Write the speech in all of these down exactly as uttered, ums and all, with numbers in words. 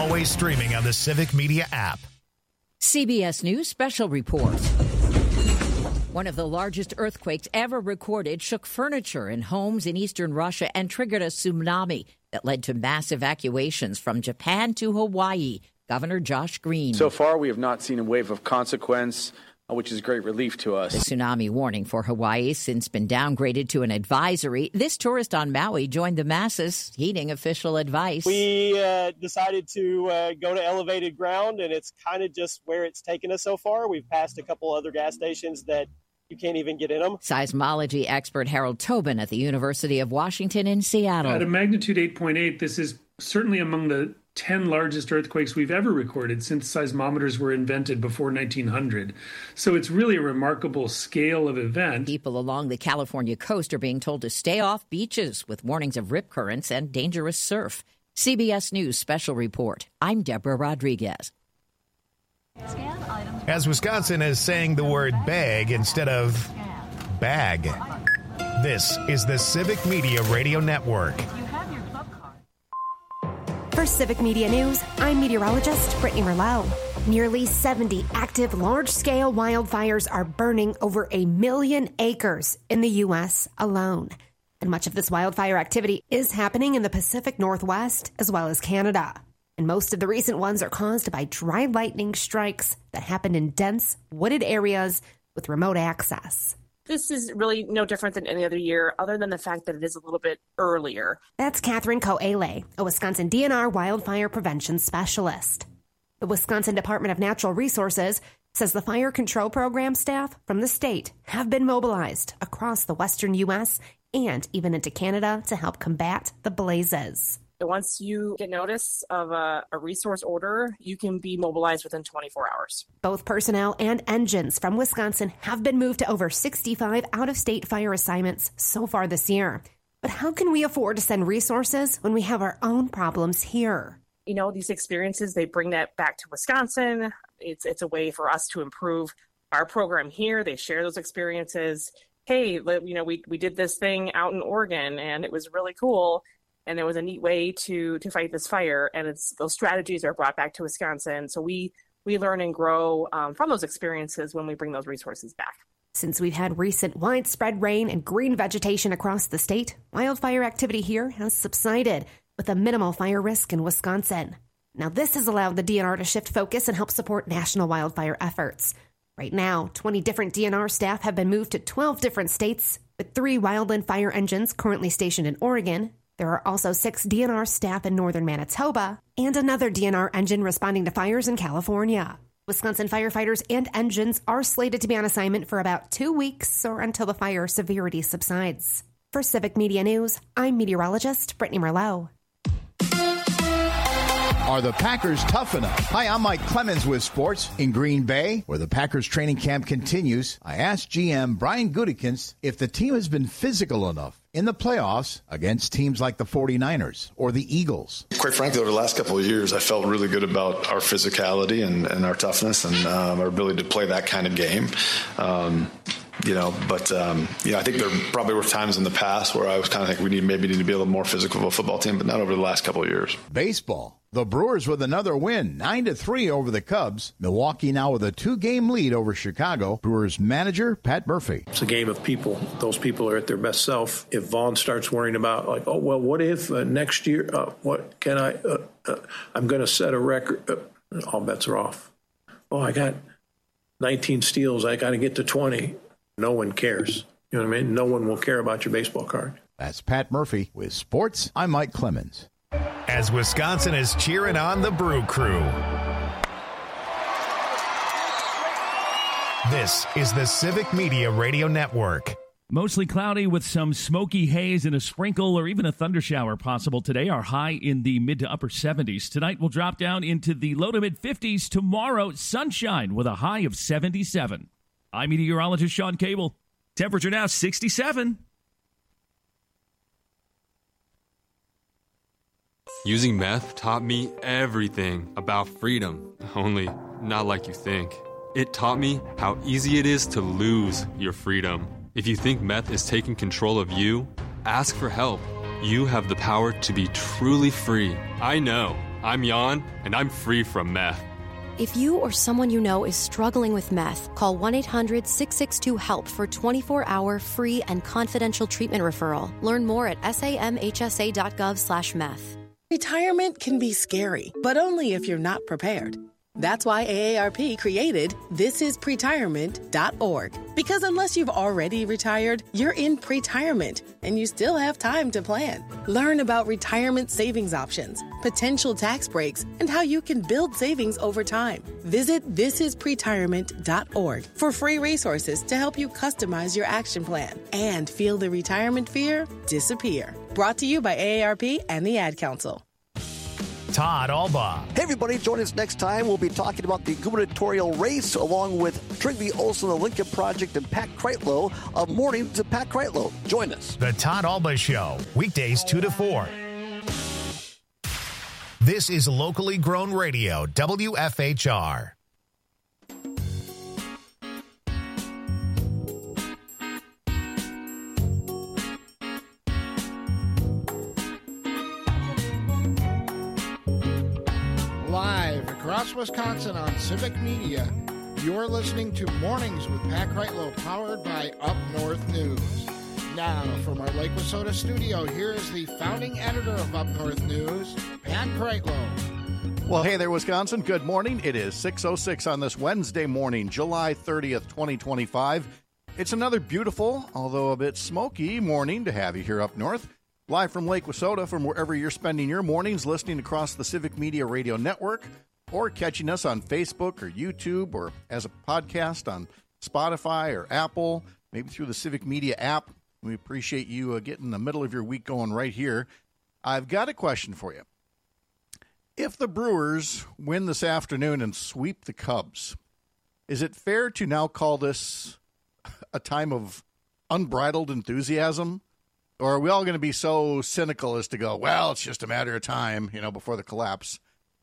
Always streaming on the Civic Media app. C B S News Special Report. One of the largest earthquakes ever recorded shook furniture in homes in eastern Russia and triggered a tsunami that led to mass evacuations from Japan to Hawaii. Governor Josh Green. So far, we have not seen a wave of consequence, which is great relief to us. The tsunami warning for Hawaii has since been downgraded to an advisory. This tourist on Maui joined the masses, heeding official advice. We uh, decided to uh, go to elevated ground, and it's kind of just where it's taken us so far. We've passed a couple other gas stations that you can't even get in them. Seismology expert Harold Tobin at the University of Washington in Seattle. At a magnitude eight point eight, this is certainly among the ten largest earthquakes we've ever recorded since seismometers were invented before nineteen hundred. So it's really a remarkable scale of event. People along the California coast are being told to stay off beaches with warnings of rip currents and dangerous surf. C B S News Special Report. I'm Deborah Rodriguez. As Wisconsin is saying the word bag instead of bag. This is the Civic Media Radio Network. For Civic Media News, I'm meteorologist Brittany Merlot. Nearly seventy active large-scale wildfires are burning over a million acres in the U S alone. And much of this wildfire activity is happening in the Pacific Northwest as well as Canada. And most of the recent ones are caused by dry lightning strikes that happen in dense, wooded areas with remote access. This is really no different than any other year, other than the fact that it is a little bit earlier. That's Catherine Coele, a Wisconsin D N R wildfire prevention specialist. The Wisconsin Department of Natural Resources says the fire control program staff from the state have been mobilized across the western U S and even into Canada to help combat the blazes. Once you get notice of a, a resource order, you can be mobilized within twenty-four hours. Both personnel and engines from Wisconsin have been moved to over sixty-five out-of-state fire assignments so far this year. But how can we afford to send resources when we have our own problems here? You know, these experiences, they bring that back to Wisconsin. It's, it's a way for us to improve our program here. They share those experiences. Hey, you know, we, we did this thing out in Oregon, and it was really cool. And there was a neat way to to fight this fire, and it's those strategies are brought back to Wisconsin. So we we learn and grow um, from those experiences when we bring those resources back. Since we've had recent widespread rain and green vegetation across the state, wildfire activity here has subsided with a minimal fire risk in Wisconsin. Now, this has allowed the D N R to shift focus and help support national wildfire efforts. Right now, twenty different D N R staff have been moved to twelve different states, with three wildland fire engines currently stationed in Oregon. There are also six D N R staff in northern Manitoba and another D N R engine responding to fires in California. Wisconsin firefighters and engines are slated to be on assignment for about two weeks or until the fire severity subsides. For Civic Media News, I'm meteorologist Brittany Merlot. Are the Packers tough enough? Hi, I'm Mike Clemens with sports. In Green Bay, where the Packers training camp continues, I asked G M Brian Gutekunst if the team has been physical enough in the playoffs against teams like the forty-niners or the Eagles. Quite frankly, over the last couple of years, I felt really good about our physicality and, and our toughness and um, our ability to play that kind of game. Um, You know, but, um, you know, I think there probably were times in the past where I was kind of thinking we need maybe need to be a little more physical of a football team, but not over the last couple of years. Baseball. The Brewers with another win, nine to three over the Cubs. Milwaukee now with a two-game lead over Chicago. Brewers manager Pat Murphy. It's a game of people. Those people are at their best self. If Vaughn starts worrying about, like, oh, well, what if uh, next year, uh, what can I, uh, uh, I'm going to set a record. Uh, all bets are off. Oh, I got nineteen steals. I got to get to twenty. No one cares. You know what I mean? No one will care about your baseball card. That's Pat Murphy with sports. I'm Mike Clemens. As Wisconsin is cheering on the Brew Crew. This is the Civic Media Radio Network. Mostly cloudy with some smoky haze and a sprinkle or even a thunder shower possible today. Our high in the mid to upper seventies. Tonight we'll drop down into the low to mid fifties. Tomorrow, sunshine with a high of seventy-seven. I'm meteorologist Sean Cable. Temperature now sixty-seven. Using meth taught me everything about freedom, only not like you think. It taught me how easy it is to lose your freedom. If you think meth is taking control of you, ask for help. You have the power to be truly free. I know. I'm Jan, and I'm free from meth. If you or someone you know is struggling with meth, call one eight hundred six six two HELP for twenty-four hour free and confidential treatment referral. Learn more at samhsa.gov slash meth. Retirement can be scary, but only if you're not prepared. That's why A A R P created this is pretirement dot org. Because unless you've already retired, you're in pretirement, and you still have time to plan. Learn about retirement savings options, potential tax breaks, and how you can build savings over time. Visit this is pretirement dot org for free resources to help you customize your action plan and feel the retirement fear disappear. Brought to you by A A R P and the Ad Council. Todd Alba. Hey, everybody, join us next time. We'll be talking about the gubernatorial race along with Trygve Olsen, the Lincoln Project, and Pat Kreitlow of Mornings to Pat Kreitlow. Join us. The Todd Alba Show, weekdays two to four. This is locally grown radio, W F H R. Live across Wisconsin on Civic Media, you're listening to Mornings with Pat Kreitlow, powered by Up North News. Now, from our Lake Wissota studio, here is the founding editor of Up North News, Pat Kreitlow. Well, hey there, Wisconsin. Good morning. It is six oh six on this Wednesday morning, July thirtieth, twenty twenty-five. It's another beautiful, although a bit smoky, morning to have you here up north. Live from Lake Wissota, from wherever you're spending your mornings, listening across the Civic Media Radio Network, or catching us on Facebook or YouTube, or as a podcast on Spotify or Apple, maybe through the Civic Media app. We appreciate you uh, getting the middle of your week going right here. I've got a question for you. If the Brewers win this afternoon and sweep the Cubs, is it fair to now call this a time of unbridled enthusiasm? Or are we all going to be so cynical as to go, well, it's just a matter of time, you know, before the collapse?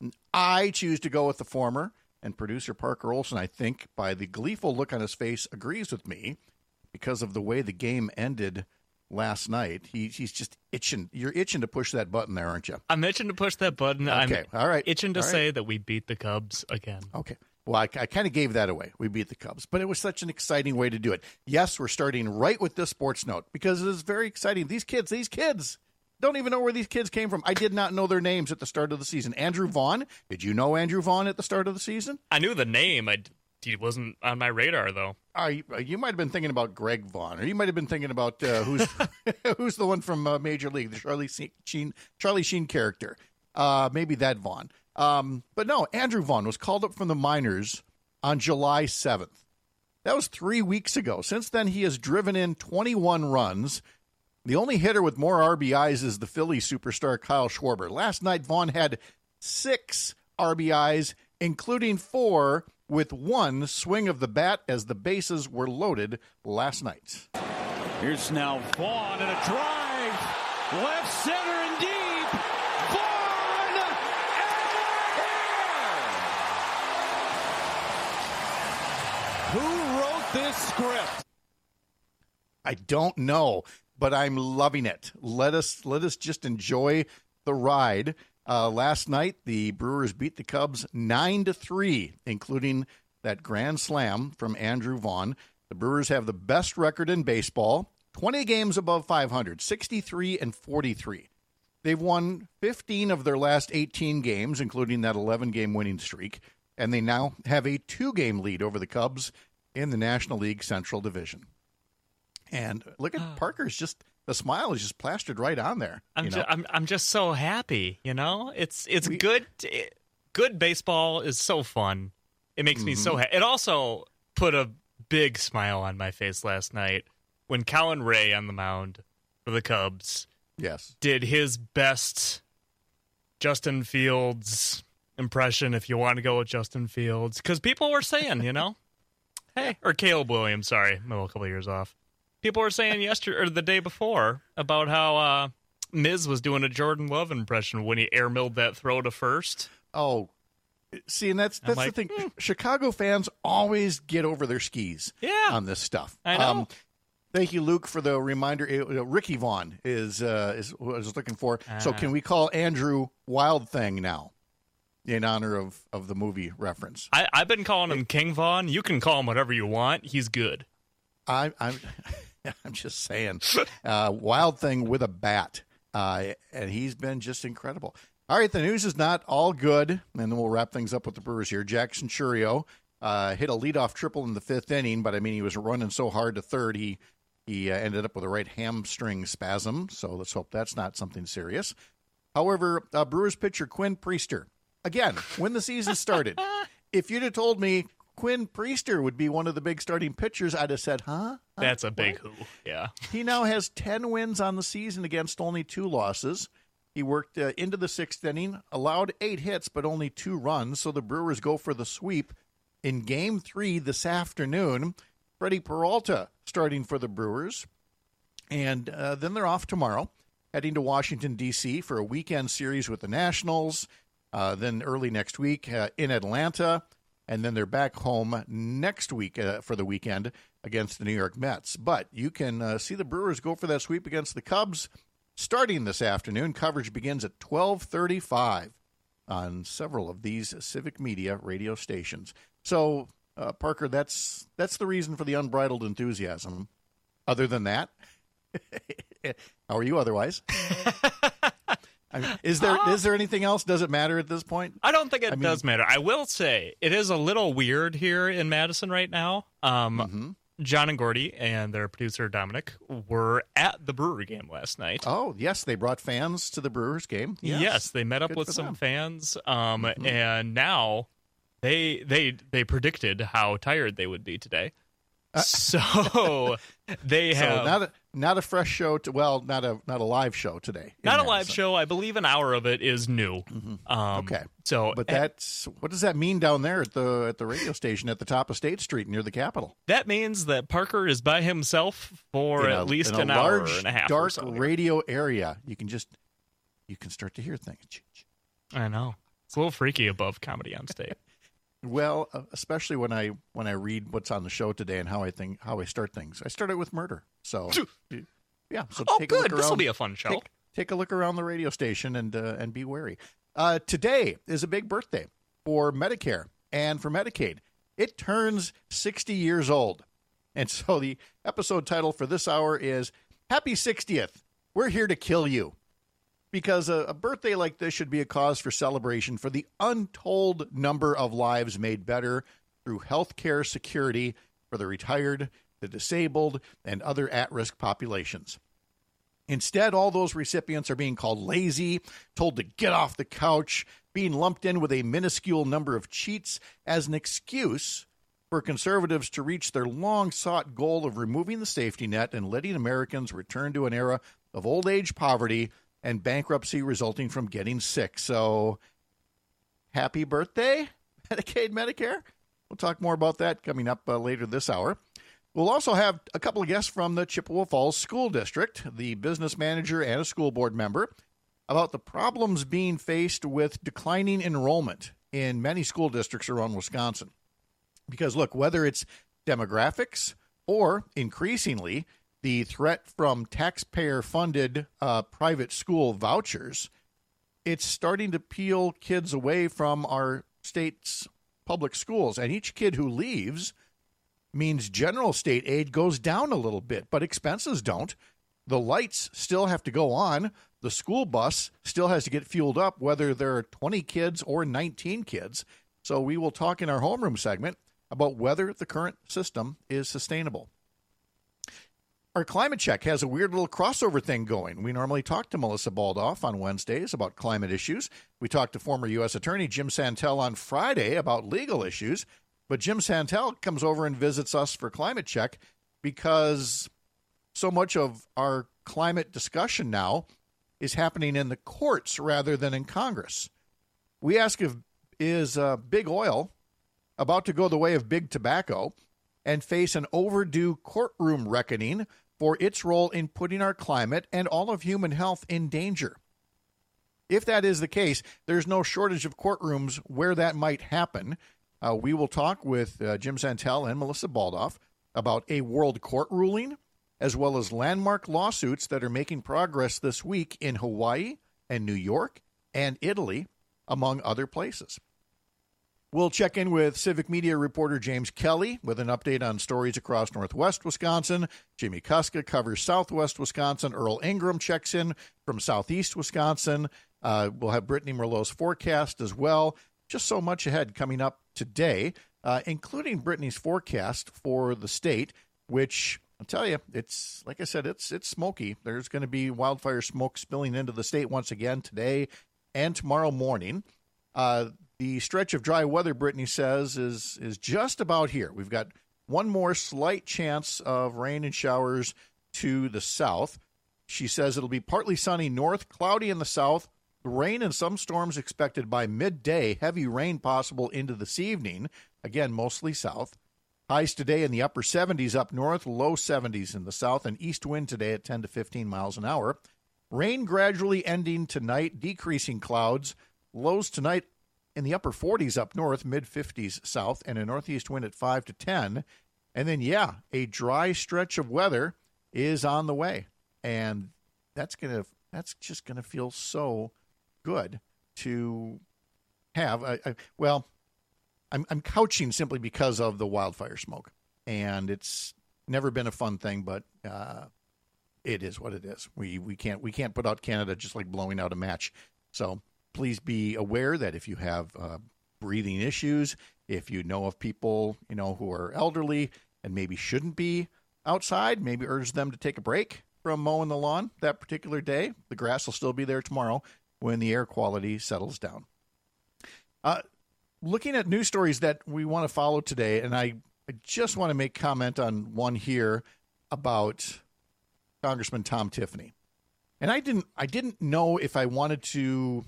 I choose to go with the former, and producer Parker Olson, I think, by the gleeful look on his face, agrees with me because of the way the game ended last night. He, he's just itching. You're itching to push that button there, aren't you? I'm itching to push that button. Okay, I'm all right. itching to all right. say that we beat the Cubs again. Okay. Well, I, I kind of gave that away. We beat the Cubs, but it was such an exciting way to do it. Yes, we're starting right with this sports note because it is very exciting. These kids, these kids don't even know where these kids came from. I did not know their names at the start of the season. Andrew Vaughn. Did you know Andrew Vaughn at the start of the season? I knew the name. I, he wasn't on my radar, though. Uh, you, you might have been thinking about Greg Vaughn, or you might have been thinking about uh, who's who's the one from uh, Major League, the Charlie Sheen, Charlie Sheen character. Uh, maybe that Vaughn. Um, but no, Andrew Vaughn was called up from the minors on July seventh. That was three weeks ago. Since then, he has driven in twenty-one runs. The only hitter with more R B Is is the Phillies superstar Kyle Schwarber. Last night, Vaughn had six R B Is, including four with one swing of the bat as the bases were loaded last night. Here's now Vaughn and a drive. Left center and deep. Vaughn out of here. Who wrote this script? I don't know, but I'm loving it. Let us let us just enjoy the ride. Uh, last night, the Brewers beat the Cubs nine to three, including that grand slam from Andrew Vaughn. The Brewers have the best record in baseball, twenty games above five hundred, sixty-three and forty-three. They've won fifteen of their last eighteen games, including that eleven-game winning streak, and they now have a two-game lead over the Cubs in the National League Central Division. And look at Parker's just the smile is just plastered right on there. I'm you know? just, I'm I'm just so happy. You know, it's it's we, good. It, good baseball is so fun. It makes mm-hmm. me so happy. It also put a big smile on my face last night when Colin Ray on the mound for the Cubs. Yes, did his best Justin Fields impression. If you want to go with Justin Fields, because people were saying, you know, hey, or Caleb Williams. Sorry, I'm a couple of years off. People were saying yesterday or the day before about how uh, Miz was doing a Jordan Love impression when he airmailed that throw to first. Oh, see, and that's that's like, the thing. Mm. Chicago fans always get over their skis yeah. on this stuff. I know. Um, thank you, Luke, for the reminder. Uh, Ricky Vaughn is uh, is what I was looking for. Uh, so can we call Andrew Wild Thing now? in honor of, of the movie reference. I, I've been calling him King Vaughn. You can call him whatever you want. He's good. I, I'm I'm just saying, uh, Wild Thing with a bat, uh, and he's been just incredible. All right, the news is not all good, and then we'll wrap things up with the Brewers here. Jackson Chourio uh, hit a leadoff triple in the fifth inning, but I mean he was running so hard to third he he uh, ended up with a right hamstring spasm. So let's hope that's not something serious. However, uh, Brewers pitcher Quinn Priester, again, when the season started, if you'd have told me Quinn Priester would be one of the big starting pitchers, I'd have said, huh? huh? That's a big what? who, yeah. He now has ten wins on the season against only two losses. He worked uh, into the sixth inning, allowed eight hits, but only two runs, so the Brewers go for the sweep in Game three this afternoon. Freddie Peralta starting for the Brewers, and uh, then they're off tomorrow, heading to Washington, D C for a weekend series with the Nationals, uh, then early next week uh, in Atlanta, and then they're back home next week uh, for the weekend against the New York Mets. But you can uh, see the Brewers go for that sweep against the Cubs starting this afternoon. Coverage begins at twelve thirty-five on several of these Civic Media radio stations. So, uh, Parker, that's that's the reason for the unbridled enthusiasm. Other than that, how are you otherwise? I mean, is there uh, is there anything else? Does it matter at this point? I don't think it I mean, does matter. I will say it is a little weird here in Madison right now. Um, mm-hmm. John and Gordy and their producer Dominic were at the Brewer game last night. Oh, yes, they brought fans to the Brewers game. Yes, yes they met up Good with some them. fans, um, mm-hmm. and now they they they predicted how tired they would be today. Uh, so they have so not a, not a fresh show. To, well, not a not a live show today. Not a live show. I believe an hour of it is new. Mm-hmm. Um, okay. So, but that's what does that mean down there at the at the radio station at the top of State Street near the Capitol? That means that Parker is by himself for in at a, least in an a hour large, and a half. Dark or so radio area. You can just you can start to hear things. I know it's a little freaky above Comedy on State. Well, uh, especially when I when I read what's on the show today and how I think how I start things. I start it with murder. So yeah. So oh, take good. a look around. This will be a fun show. Take, take a look around the radio station and uh, and be wary. Uh, today is a big birthday for Medicare and for Medicaid. It turns sixty years old, and so the episode title for this hour is "Happy sixtieth. We're here to kill you." Because a, a birthday like this should be a cause for celebration for the untold number of lives made better through health care security for the retired, the disabled, and other at-risk populations. Instead, all those recipients are being called lazy, told to get off the couch, being lumped in with a minuscule number of cheats as an excuse for conservatives to reach their long-sought goal of removing the safety net and letting Americans return to an era of old age poverty and bankruptcy resulting from getting sick. So, happy birthday, Medicaid, Medicare. We'll talk more about that coming up uh, later this hour. We'll also have a couple of guests from the Chippewa Falls School District, the business manager and a school board member, about the problems being faced with declining enrollment in many school districts around Wisconsin. Because, look, whether it's demographics or, increasingly, the threat from taxpayer-funded uh, private school vouchers, it's starting to peel kids away from our state's public schools. And each kid who leaves means general state aid goes down a little bit, but expenses don't. The lights still have to go on. The school bus still has to get fueled up, whether there are twenty kids or nineteen kids. So we will talk in our homeroom segment about whether the current system is sustainable. Our climate check has a weird little crossover thing going. We normally talk to Melissa Baldoff on Wednesdays about climate issues. We talked to former U S Attorney Jim Santel on Friday about legal issues. But Jim Santel comes over and visits us for climate check because so much of our climate discussion now is happening in the courts rather than in Congress. We ask if is uh, big oil about to go the way of big tobacco and face an overdue courtroom reckoning for its role in putting our climate and all of human health in danger. If that is the case, there's no shortage of courtrooms where that might happen. Uh, we will talk with uh, Jim Santel and Melissa Baldoff about a world court ruling, as well as landmark lawsuits that are making progress this week in Hawaii and New York and Italy among other places. We'll check in with Civic Media reporter James Kelly with an update on stories across northwest Wisconsin. Jimmy Kuska covers southwest Wisconsin. Earl Ingram checks in from southeast Wisconsin. Uh, we'll have Brittany Merlot's forecast as well. Just so much ahead coming up today, uh, including Brittany's forecast for the state, which I'll tell you, it's like I said, it's it's smoky. There's going to be wildfire smoke spilling into the state once again today and tomorrow morning. Uh, the stretch of dry weather, Brittany says, is is just about here. We've got one more slight chance of rain and showers to the south. She says it'll be partly sunny north, cloudy in the south, rain and some storms expected by midday, heavy rain possible into this evening, again, mostly south. Highs today in the upper seventies up north, low seventies in the south, and east wind today at ten to fifteen miles an hour. Rain gradually ending tonight, decreasing clouds. Lows tonight in the upper forties up north, mid-fifties south, and a northeast wind at five to ten. And then, yeah, a dry stretch of weather is on the way. And that's gonna that's just going to feel so good to have. I, I, well, I'm, I'm couching simply because of the wildfire smoke. And it's never been a fun thing, but uh, it is what it is. We we can't we can't put out Canada just like blowing out a match. So please be aware that if you have uh, breathing issues, if you know of people, you know, who are elderly and maybe shouldn't be outside, maybe urge them to take a break from mowing the lawn that particular day. The grass will still be there tomorrow when the air quality settles down. Uh, looking at news stories that we want to follow today, and I, I just want to make comment on one here about Congressman Tom Tiffany. And I didn't I didn't know if I wanted to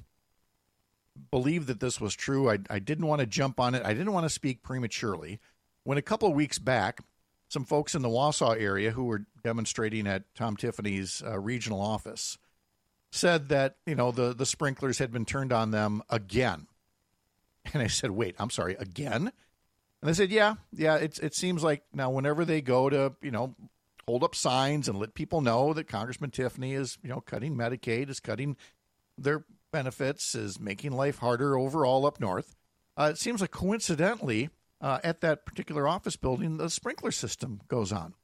believe that this was true. I, I didn't want to jump on it. I didn't want to speak prematurely. When a couple of weeks back, some folks in the Wausau area who were demonstrating at Tom Tiffany's uh, regional office said that, you know, the, the sprinklers had been turned on them again. And I said, wait, I'm sorry, again? And they said, yeah, yeah, it's, it seems like now whenever they go to, you know, hold up signs and let people know that Congressman Tiffany is, you know, cutting Medicaid, is cutting their benefits, is making life harder overall up north. Uh, it seems like coincidentally, uh, at that particular office building, the sprinkler system goes on.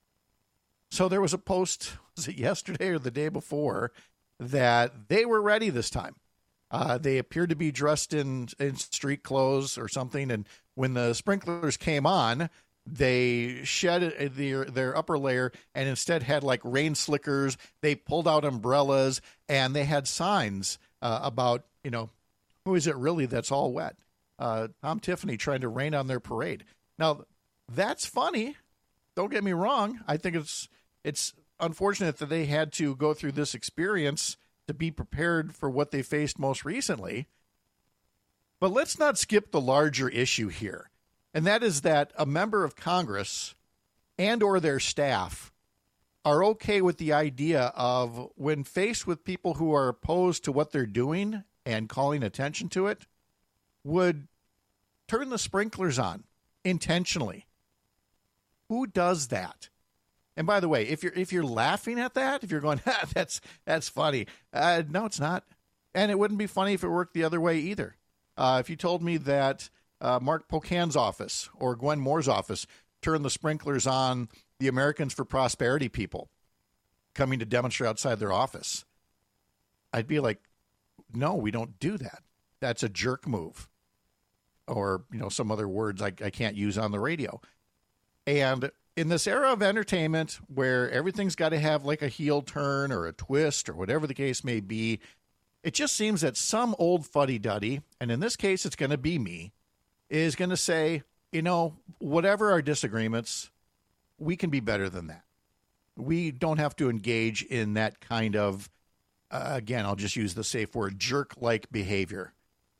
So there was a post, was it yesterday or the day before, that they were ready this time. Uh, they appeared to be dressed in, in street clothes or something, and when the sprinklers came on, they shed their, their upper layer and instead had like rain slickers. They pulled out umbrellas, and they had signs uh, about, you know, who is it really that's all wet? Uh, Tom Tiffany trying to rain on their parade. Now, that's funny. Don't get me wrong. I think it's it's unfortunate that they had to go through this experience to be prepared for what they faced most recently. But let's not skip the larger issue here. And that is that a member of Congress and or their staff are okay with the idea of, when faced with people who are opposed to what they're doing and calling attention to it, would turn the sprinklers on intentionally. Who does that? And by the way, if you're if you're laughing at that, if you're going, ha, that's that's funny, uh, no, it's not. And it wouldn't be funny if it worked the other way either. Uh, if you told me that uh, Mark Pocan's office or Gwen Moore's office turned the sprinklers on the Americans for Prosperity people coming to demonstrate outside their office, I'd be like, no, we don't do that. That's a jerk move. Or, you know, some other words I, I can't use on the radio. And in this era of entertainment where everything's got to have like a heel turn or a twist or whatever the case may be, it just seems that some old fuddy-duddy, and in this case it's going to be me, is going to say, you know, whatever our disagreements, we can be better than that. We don't have to engage in that kind of, uh, again, I'll just use the safe word, jerk-like behavior.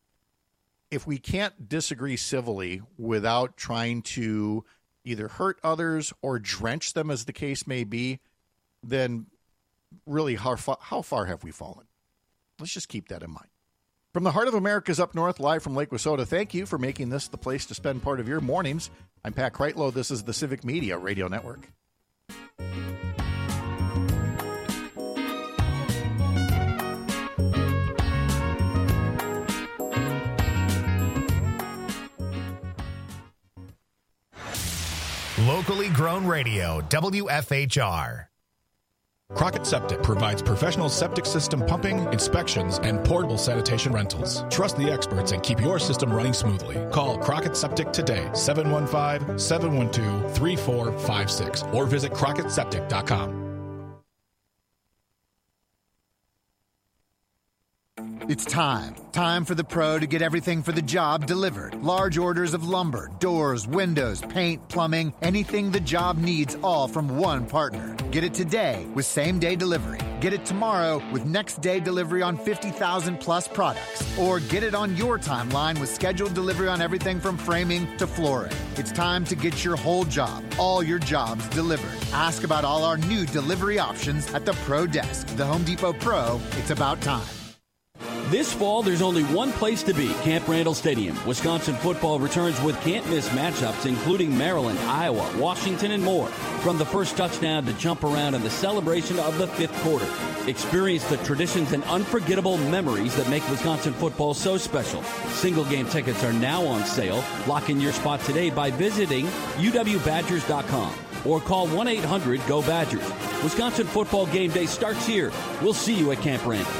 If we can't disagree civilly without trying to either hurt others or drench them, as the case may be, then really how far, how far have we fallen? Let's just keep that in mind. From the heart of America's up north, live from Lake Wissota, thank you for making this the place to spend part of your mornings. I'm Pat Kreitlow. This is the Civic Media Radio Network. Locally grown radio, W F H R. Crockett Septic provides professional septic system pumping, inspections, and portable sanitation rentals. Trust the experts and keep your system running smoothly. Call Crockett Septic today, seven one five, seven one two, three four five six, or visit crockett septic dot com. It's time. Time for the pro to get everything for the job delivered. Large orders of lumber, doors, windows, paint, plumbing, anything the job needs, all from one partner. Get it today with same-day delivery. Get it tomorrow with next-day delivery on fifty thousand plus products. Or get it on your timeline with scheduled delivery on everything from framing to flooring. It's time to get your whole job, all your jobs delivered. Ask about all our new delivery options at the Pro Desk. The Home Depot Pro, it's about time. This fall, there's only one place to be, Camp Randall Stadium. Wisconsin football returns with can't-miss matchups, including Maryland, Iowa, Washington, and more. From the first touchdown to jump around and the celebration of the fifth quarter. Experience the traditions and unforgettable memories that make Wisconsin football so special. Single-game tickets are now on sale. Lock in your spot today by visiting U W Badgers dot com or call one eight hundred G O Badgers. Wisconsin football game day starts here. We'll see you at Camp Randall.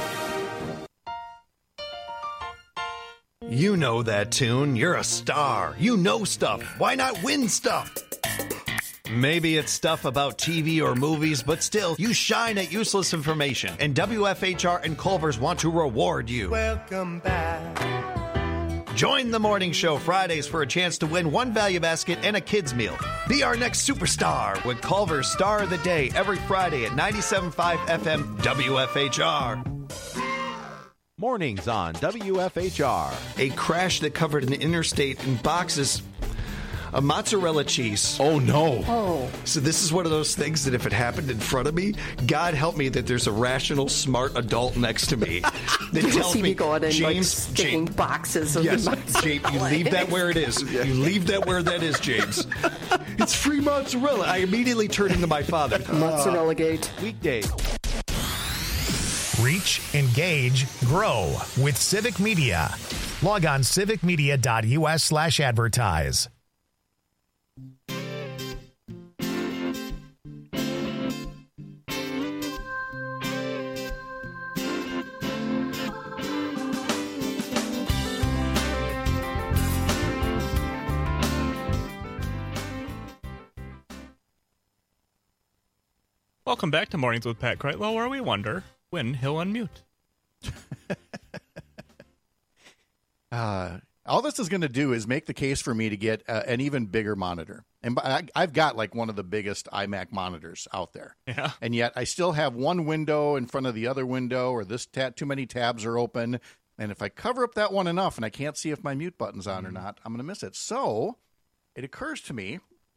You know that tune. You're a star. You know stuff. Why not win stuff? Maybe it's stuff about T V or movies, but still, you shine at useless information. And W F H R and Culver's want to reward you. Welcome back. Join the morning show Fridays for a chance to win one value basket and a kid's meal. Be our next superstar with Culver's Star of the Day every Friday at ninety-seven point five F M W F H R. Mornings on W F H R. A crash that covered an interstate in boxes of mozzarella cheese. Oh, no. Oh. So this is one of those things that if it happened in front of me, God help me that there's a rational, smart adult next to me that tells see me, me going in, James, like, sticking James, boxes of yes, mozzarella. James, you leave that where it is. You leave that where that is, James. It's free mozzarella. I immediately turn into my father. Mozzarella gate. Weekdays. Reach, engage, grow with Civic Media. Log on civic media dot U S slash advertise. Welcome back to Mornings with Pat Kreitlow, where we wonder when he'll unmute. uh, all this is going to do is make the case for me to get uh, an even bigger monitor. And I, I've got like one of the biggest iMac monitors out there. Yeah. And yet I still have one window in front of the other window, or this tab, too many tabs are open. And if I cover up that one enough and I can't see if my mute button's on or not, I'm going to miss it. So it occurs to me,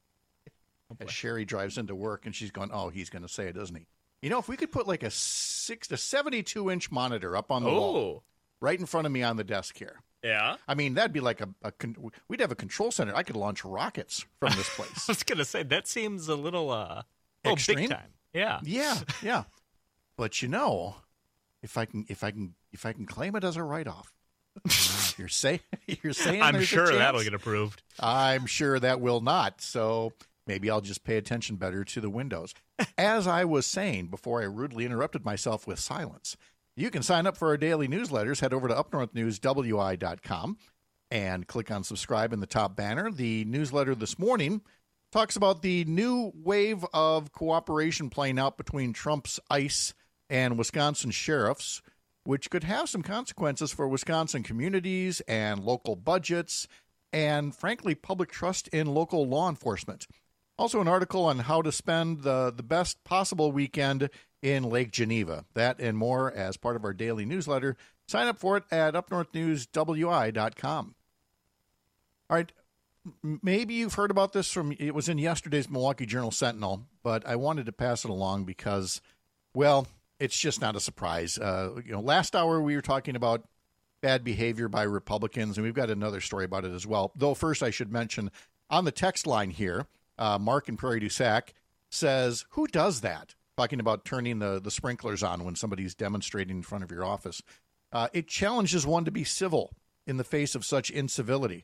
as Sherry drives into work and she's going, oh, he's going to say it, isn't he? You know, if we could put like a six to seventy-two inch monitor up on the Oh. wall, right in front of me on the desk here. Yeah. I mean, that'd be like a, a con- we'd have a control center. I could launch rockets from this place. I was going to say, that seems a little, uh, oh, Extreme? big time. Yeah. Yeah, yeah. But you know, if I can, if I can, if I can claim it as a write-off, you're saying, you're saying, I'm there's a sure chance? that'll get approved. I'm sure that will not. So maybe I'll just pay attention better to the windows. As I was saying before I rudely interrupted myself with silence, you can sign up for our daily newsletters. Head over to up north news W I dot com and click on subscribe in the top banner. The newsletter this morning talks about the new wave of cooperation playing out between Trump's ICE and Wisconsin sheriffs, which could have some consequences for Wisconsin communities and local budgets and, frankly, public trust in local law enforcement. Also, an article on how to spend the, the best possible weekend in Lake Geneva. That and more as part of our daily newsletter. Sign up for it at up north news W I dot com. All right, m- maybe you've heard about this from, it was in yesterday's Milwaukee Journal Sentinel, but I wanted to pass it along because, well, it's just not a surprise. Uh, you know, last hour we were talking about bad behavior by Republicans, and we've got another story about it as well. Though first I should mention, on the text line here, Uh, Mark in Prairie du Sac says, who does that? Talking about turning the, the sprinklers on when somebody's demonstrating in front of your office. Uh, it challenges one to be civil in the face of such incivility.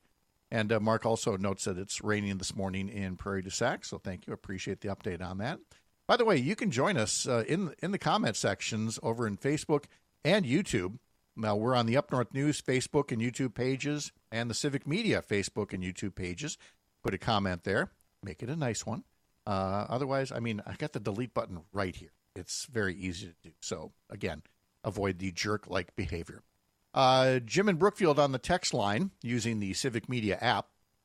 And uh, Mark also notes that it's raining this morning in Prairie du Sac, so thank you. Appreciate the update on that. By the way, you can join us uh, in, in the comment sections over in Facebook and YouTube. Now, we're on the Up North News Facebook and YouTube pages and the Civic Media Facebook and YouTube pages. Put a comment there. Make it a nice one. Uh, otherwise, I mean, I got the delete button right here. It's very easy to do. So, again, avoid the jerk-like behavior. Uh, Jim in Brookfield on the text line using the Civic Media app.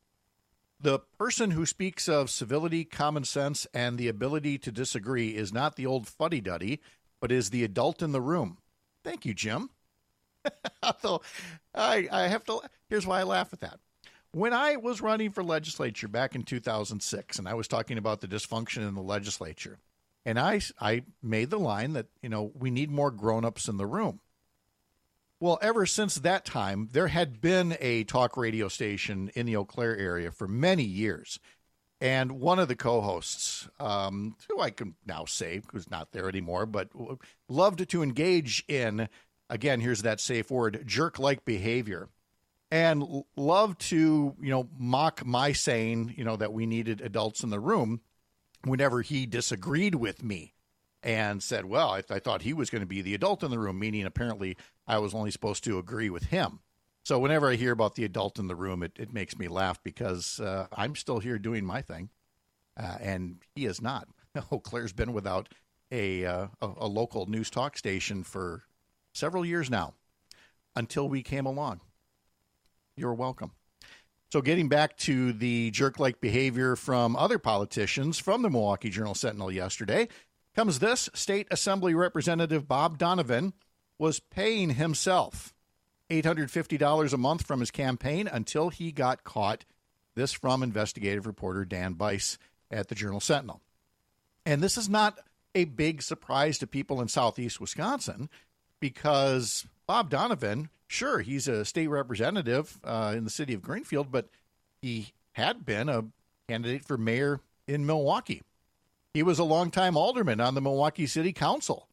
The person who speaks of civility, common sense, and the ability to disagree is not the old fuddy-duddy, but is the adult in the room. Thank you, Jim. Although, I, I have to, here's why I laugh at that. When I was running for legislature back in two thousand six, and I was talking about the dysfunction in the legislature, and I, I made the line that, you know, we need more grown-ups in the room. Well, ever since that time, there had been a talk radio station in the Eau Claire area for many years. And one of the co-hosts, um, who I can now say, who's not there anymore, but loved to engage in, again, here's that safe word, jerk-like behavior. And loved to, you know, mock my saying, you know, that we needed adults in the room whenever he disagreed with me. And said, well, I, th- I thought he was going to be the adult in the room, meaning apparently I was only supposed to agree with him. So whenever I hear about the adult in the room, it, it makes me laugh because uh, I'm still here doing my thing, uh, and he is not. Eau Claire's been without a, uh, a a local news talk station for several years now, until we came along. You're welcome. So getting back to the jerk-like behavior from other politicians from the Milwaukee Journal-Sentinel yesterday, comes this. State Assembly Representative Bob Donovan was paying himself eight hundred fifty dollars a month from his campaign until he got caught. This from investigative reporter Dan Bice at the Journal-Sentinel. And this is not a big surprise to people in southeast Wisconsin because Bob Donovan, sure, he's a state representative uh, in the city of Greenfield, but he had been a candidate for mayor in Milwaukee. He was a longtime alderman on the Milwaukee City Council.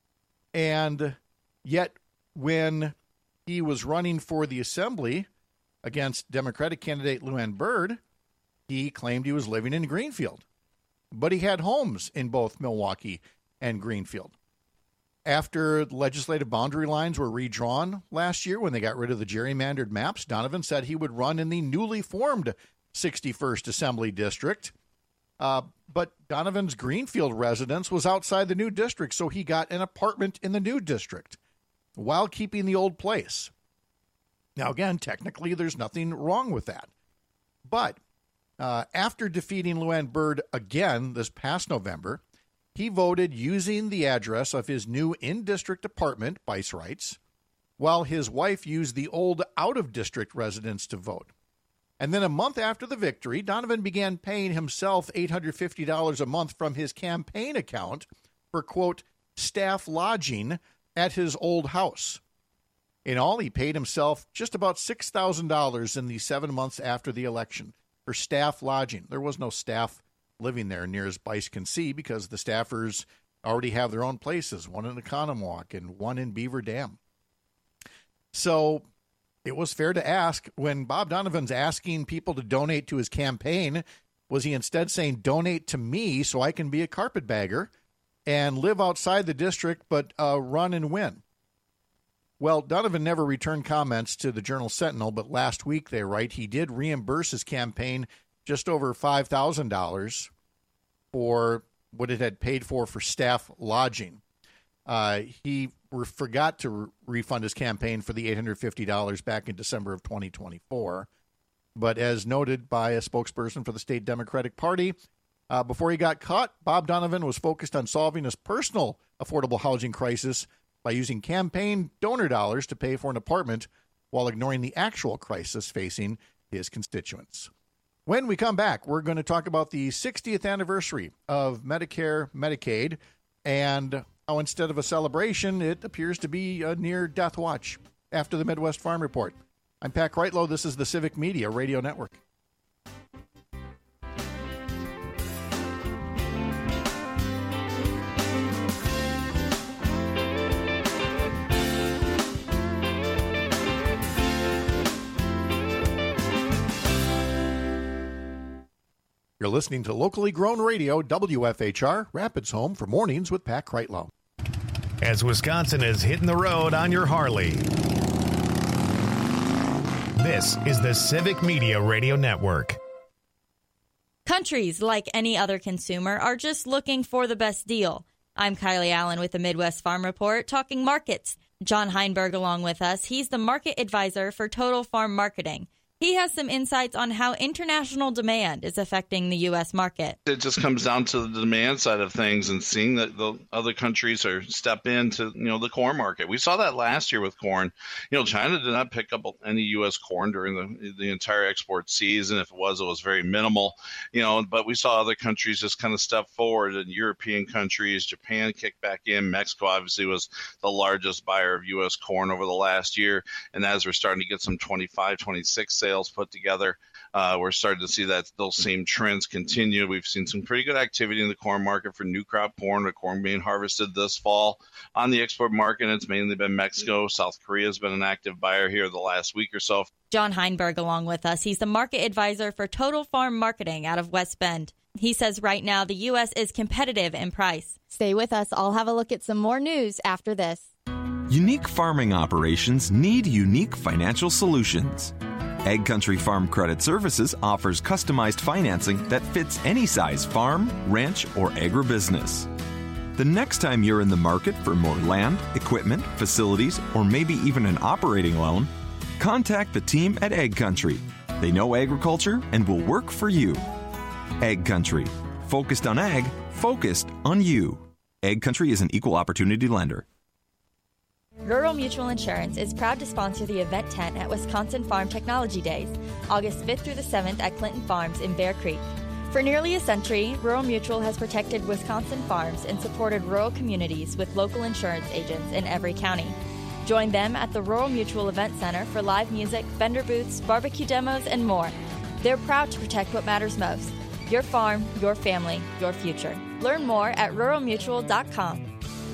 And yet, when he was running for the assembly against Democratic candidate Lou Ann Bird, he claimed he was living in Greenfield. But he had homes in both Milwaukee and Greenfield. After legislative boundary lines were redrawn last year when they got rid of the gerrymandered maps, Donovan said he would run in the newly formed sixty-first Assembly District. Uh, but Donovan's Greenfield residence was outside the new district, so he got an apartment in the new district while keeping the old place. Now, again, technically, there's nothing wrong with that. But uh, after defeating Lou Ann Bird again this past November, he voted using the address of his new in-district apartment, Bice writes, while his wife used the old out-of-district residence to vote. And then a month after the victory, Donovan began paying himself eight hundred fifty dollars a month from his campaign account for, quote, staff lodging at his old house. In all, he paid himself just about six thousand dollars in the seven months after the election for staff lodging. There was no staff living there near as Bice can see because the staffers already have their own places, one in Economwalk and one in Beaver Dam. So it was fair to ask, when Bob Donovan's asking people to donate to his campaign, was he instead saying, donate to me so I can be a carpetbagger and live outside the district but uh, run and win? Well, Donovan never returned comments to the Journal-Sentinel, but last week, they write, he did reimburse his campaign just over five thousand dollars for what it had paid for for staff lodging. Uh, he re- forgot to re- refund his campaign for the eight hundred fifty dollars back in December of twenty twenty-four. But as noted by a spokesperson for the state Democratic Party, uh, before he got caught, Bob Donovan was focused on solving his personal affordable housing crisis by using campaign donor dollars to pay for an apartment while ignoring the actual crisis facing his constituents. When we come back, we're going to talk about the sixtieth anniversary of Medicare, Medicaid, and how instead of a celebration, it appears to be a near death watch after the Midwest Farm Report. I'm Pat Kreitlow. This is the Civic Media Radio Network. You're listening to locally grown radio, W F H R, Rapids home for Mornings with Pat Kreitlow. As Wisconsin is hitting the road on your Harley. This is the Civic Media Radio Network. Countries, like any other consumer, are just looking for the best deal. I'm Kylie Allen with the Midwest Farm Report, talking markets. John Heinberg along with us. He's the market advisor for Total Farm Marketing. He has some insights on how international demand is affecting the U S market. It just comes down to the demand side of things and seeing that the other countries are step into, you know, the corn market. We saw that last year with corn. You know, China did not pick up any U S corn during the the entire export season. If it was, it was very minimal, you know, but we saw other countries just kind of step forward, and European countries, Japan kicked back in. Mexico obviously was the largest buyer of U S corn over the last year. And as we're starting to get some twenty-five, twenty-six sales put together, uh, we're starting to see that those same trends continue. We've seen some pretty good activity in the corn market for new crop corn, with corn being harvested this fall. On the export market, it's mainly been Mexico. South Korea has been an active buyer here the last week or so. John Heinberg along with us. He's the market advisor for Total Farm Marketing out of West Bend. He says right now the U S is competitive in price. Stay with us. I'll have a look at some more news after this. Unique farming operations need unique financial solutions. Ag Country Farm Credit Services offers customized financing that fits any size farm, ranch, or agribusiness. The next time you're in the market for more land, equipment, facilities, or maybe even an operating loan, contact the team at Ag Country. They know agriculture and will work for you. Ag Country. Focused on ag, focused on you. Ag Country is an equal opportunity lender. Rural Mutual Insurance is proud to sponsor the event tent at Wisconsin Farm Technology Days, August fifth through the seventh at Clinton Farms in Bear Creek. For nearly a century, Rural Mutual has protected Wisconsin farms and supported rural communities with local insurance agents in every county. Join them at the Rural Mutual Event Center for live music, vendor booths, barbecue demos, and more. They're proud to protect what matters most: your farm, your family, your future. Learn more at rural mutual dot com.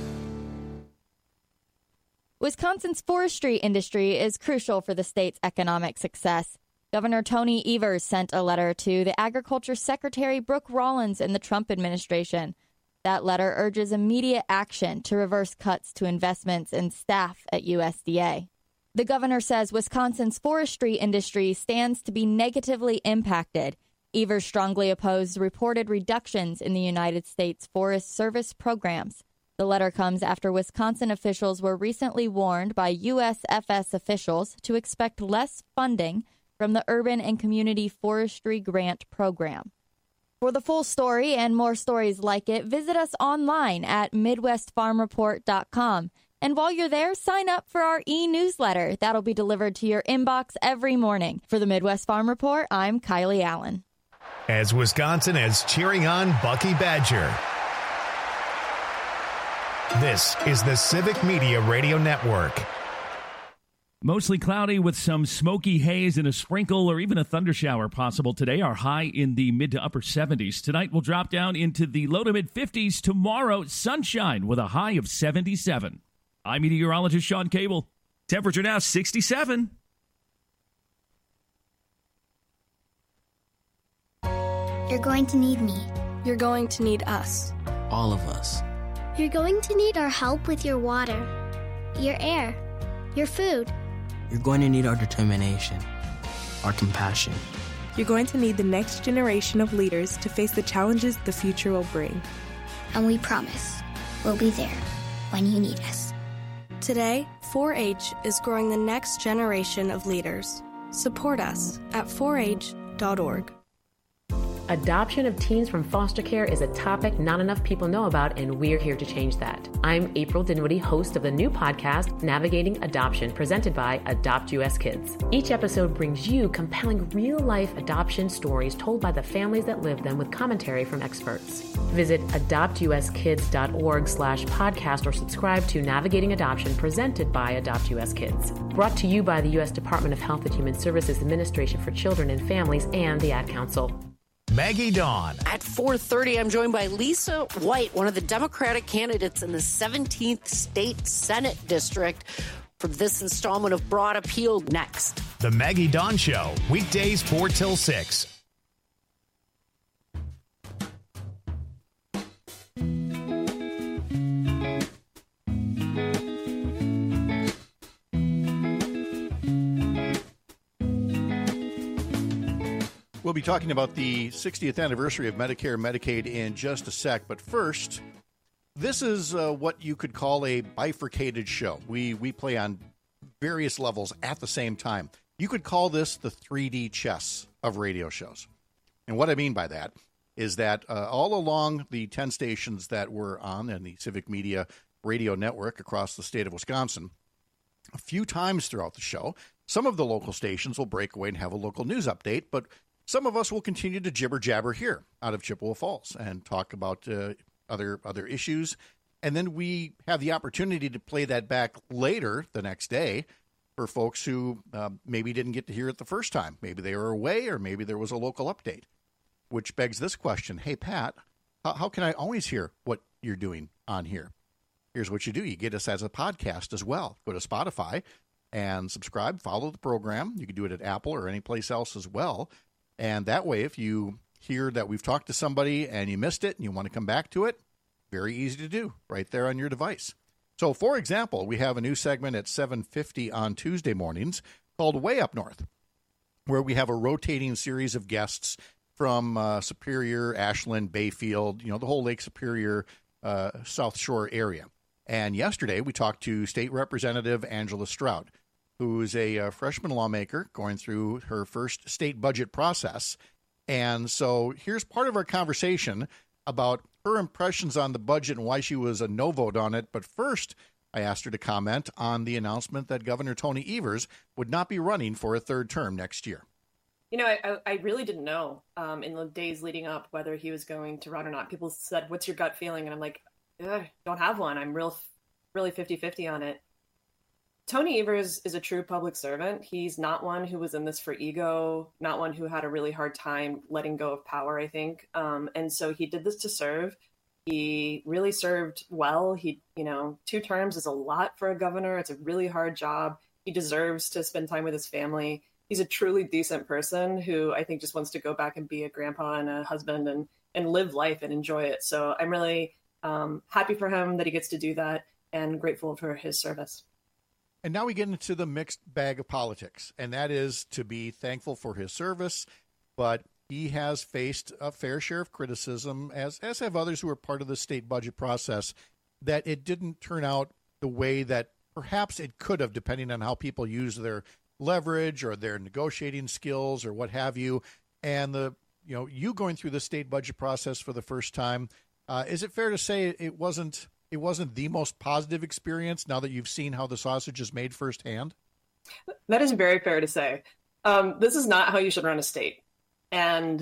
Wisconsin's forestry industry is crucial for the state's economic success. Governor Tony Evers sent a letter to the Agriculture Secretary Brooke Rollins in the Trump administration. That letter urges immediate action to reverse cuts to investments and staff at U S D A. The governor says Wisconsin's forestry industry stands to be negatively impacted. Evers strongly opposed reported reductions in the United States Forest Service programs. The letter comes after Wisconsin officials were recently warned by U S F S officials to expect less funding from the Urban and Community Forestry Grant Program. For the full story and more stories like it, visit us online at midwest farm report dot com. And while you're there, sign up for our e-newsletter. That'll be delivered to your inbox every morning. For the Midwest Farm Report, I'm Kylie Allen. As Wisconsin is cheering on Bucky Badger, this is the Civic Media Radio Network. Mostly cloudy with some smoky haze and a sprinkle or even a thundershower possible today. Our high in the mid to upper seventies. Tonight we'll drop down into the low to mid fifties. Tomorrow, sunshine with a high of seventy-seven. I'm meteorologist Sean Cable. Temperature now sixty-seven. You're going to need me. You're going to need us. All of us. You're going to need our help with your water, your air, your food. You're going to need our determination, our compassion. You're going to need the next generation of leaders to face the challenges the future will bring. And we promise we'll be there when you need us. Today, four H is growing the next generation of leaders. Support us at four H dot org. Adoption of teens from foster care is a topic not enough people know about, and we're here to change that. I'm April Dinwiddie, host of the new podcast, Navigating Adoption, presented by Adopt U S Kids. Each episode brings you compelling real-life adoption stories told by the families that live them with commentary from experts. Visit adopt u s kids dot org slash podcast or subscribe to Navigating Adoption, presented by Adopt U S Kids. Brought to you by the U S Department of Health and Human Services Administration for Children and Families and the Ad Council. Maggie Dawn. At four thirty, I'm joined by Lisa White, one of the Democratic candidates in the seventeenth State Senate District, for this installment of Broad Appeal next. The Maggie Dawn Show, weekdays four till six. We'll be talking about the sixtieth anniversary of Medicare and Medicaid in just a sec. But first, this is uh, what you could call a bifurcated show. We we play on various levels at the same time. You could call this the three D chess of radio shows. And what I mean by that is that uh, all along the ten stations that we're on in the Civic Media radio network across the state of Wisconsin, a few times throughout the show, some of the local stations will break away and have a local news update, but some of us will continue to jibber-jabber here out of Chippewa Falls and talk about uh, other other issues. And then we have the opportunity to play that back later the next day for folks who uh, maybe didn't get to hear it the first time. Maybe they were away, or maybe there was a local update, which begs this question. Hey, Pat, how, how can I always hear what you're doing on here? Here's what you do. You get us as a podcast as well. Go to Spotify and subscribe, follow the program. You can do it at Apple or any place else as well. And that way, if you hear that we've talked to somebody and you missed it and you want to come back to it, very easy to do right there on your device. So, for example, we have a new segment at seven fifty on Tuesday mornings called Way Up North, where we have a rotating series of guests from uh, Superior, Ashland, Bayfield, you know, the whole Lake Superior, uh, South Shore area. And yesterday we talked to State Representative Angela Stroud, who is a uh, freshman lawmaker going through her first state budget process. And so here's part of our conversation about her impressions on the budget and why she was a no vote on it. But first, I asked her to comment on the announcement that Governor Tony Evers would not be running for a third term next year. You know, I, I really didn't know um, in the days leading up whether he was going to run or not. People said, "What's your gut feeling?" And I'm like, Ugh, don't have one. I'm real, really fifty-fifty on it. Tony Evers is a true public servant. He's not one who was in this for ego, not one who had a really hard time letting go of power, I think. Um, and so he did this to serve. He really served well. He, you know, two terms is a lot for a governor. It's a really hard job. He deserves to spend time with his family. He's a truly decent person who I think just wants to go back and be a grandpa and a husband and, and live life and enjoy it. So I'm really um, happy for him that he gets to do that and grateful for his service. And now we get into the mixed bag of politics, and that is to be thankful for his service, but he has faced a fair share of criticism, as as have others who are part of the state budget process, that it didn't turn out the way that perhaps it could have, depending on how people use their leverage or their negotiating skills or what have you. And the you know you going through the state budget process for the first time, uh, is it fair to say it wasn't it wasn't the most positive experience now that you've seen how the sausage is made firsthand? That is very fair to say. Um, this is not how you should run a state. And,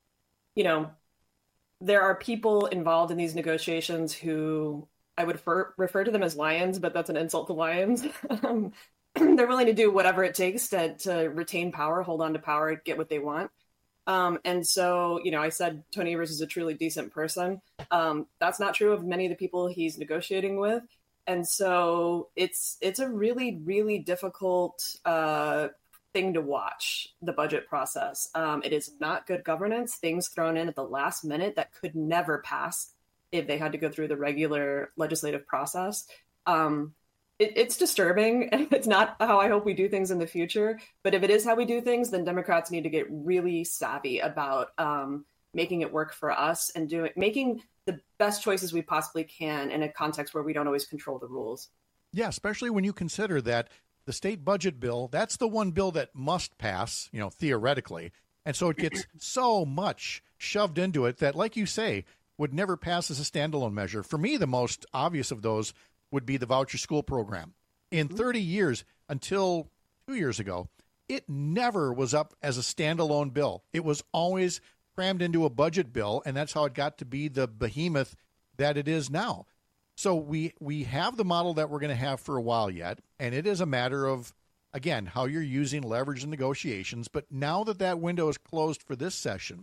you know, there are people involved in these negotiations who I would refer, refer to them as lions, but that's an insult to lions. um, they're willing to do whatever it takes to, to retain power, hold on to power, get what they want. Um, and so, you know, I said Tony Evers is a truly decent person. Um, that's not true of many of the people he's negotiating with. And so it's it's a really, really difficult uh, thing to watch, the budget process. Um, it is not good governance, things thrown in at the last minute that could never pass if they had to go through the regular legislative process. Um, it, it's disturbing. It's not how I hope we do things in the future. But if it is how we do things, then Democrats need to get really savvy about um, making it work for us and doing making the best choices we possibly can in a context where we don't always control the rules. Yeah, especially when you consider that the state budget bill, that's the one bill that must pass, you know, theoretically. And so it gets so much shoved into it that, like you say, would never pass as a standalone measure. For me, the most obvious of those would be the voucher school program. In thirty years, until two years ago, it never was up as a standalone bill. It was always crammed into a budget bill, and that's how it got to be the behemoth that it is now. So we we have the model that we're going to have for a while yet, and it is a matter of, again, how you're using leverage in negotiations. But now that that window is closed for this session,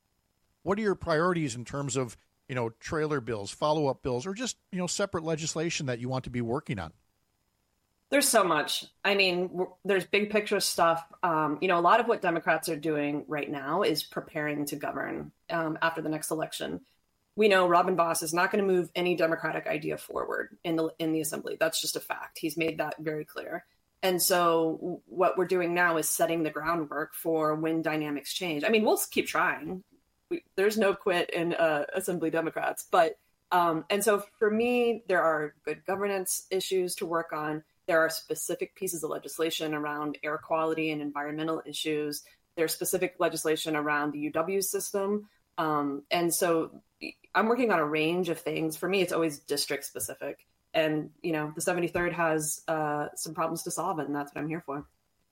what are your priorities in terms of, you know, trailer bills, follow-up bills, or just, you know, separate legislation that you want to be working on? There's so much. I mean, there's big picture stuff. Um, you know, a lot of what Democrats are doing right now is preparing to govern um, after the next election. We know Robin Vos is not going to move any Democratic idea forward in the in the assembly. That's just a fact. He's made that very clear. And so what we're doing now is setting the groundwork for when dynamics change. I mean, we'll keep trying. We, there's no quit in uh, Assembly Democrats. But um, and so for me, there are good governance issues to work on. There are specific pieces of legislation around air quality and environmental issues. There's specific legislation around the U W system. Um, and so I'm working on a range of things. For me, it's always district specific. And, you know, the seventy-third has uh, some problems to solve, and that's what I'm here for.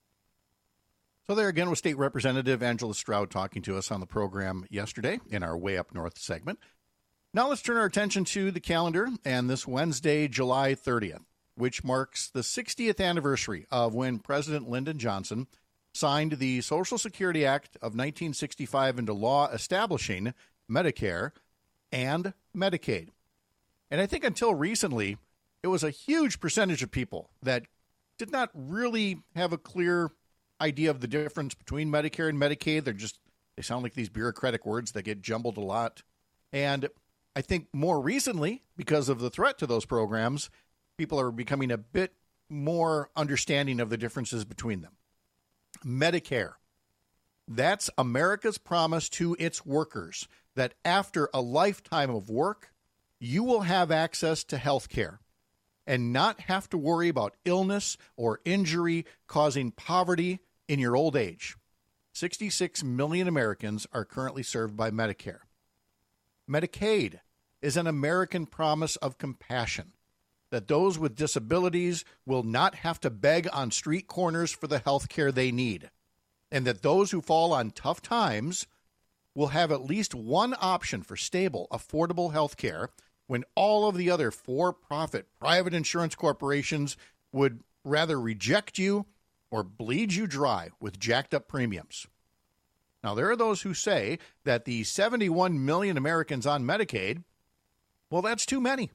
So there again was State Representative Angela Stroud talking to us on the program yesterday in our Way Up North segment. Now let's turn our attention to the calendar and this Wednesday, July thirtieth, which marks the sixtieth anniversary of when President Lyndon Johnson signed the Social Security Act of nineteen sixty-five into law, establishing Medicare and Medicaid. And I think until recently, it was a huge percentage of people that did not really have a clear idea of the difference between Medicare and Medicaid. They're just, they sound like these bureaucratic words that get jumbled a lot. And I think more recently, because of the threat to those programs, people are becoming a bit more understanding of the differences between them. Medicare. That's America's promise to its workers that after a lifetime of work, you will have access to health care and not have to worry about illness or injury causing poverty in your old age. sixty-six million Americans are currently served by Medicare. Medicaid is an American promise of compassion, that those with disabilities will not have to beg on street corners for the health care they need, and that those who fall on tough times will have at least one option for stable, affordable health care when all of the other for-profit private insurance corporations would rather reject you or bleed you dry with jacked-up premiums. Now, there are those who say that the seventy-one million Americans on Medicaid, well, that's too many.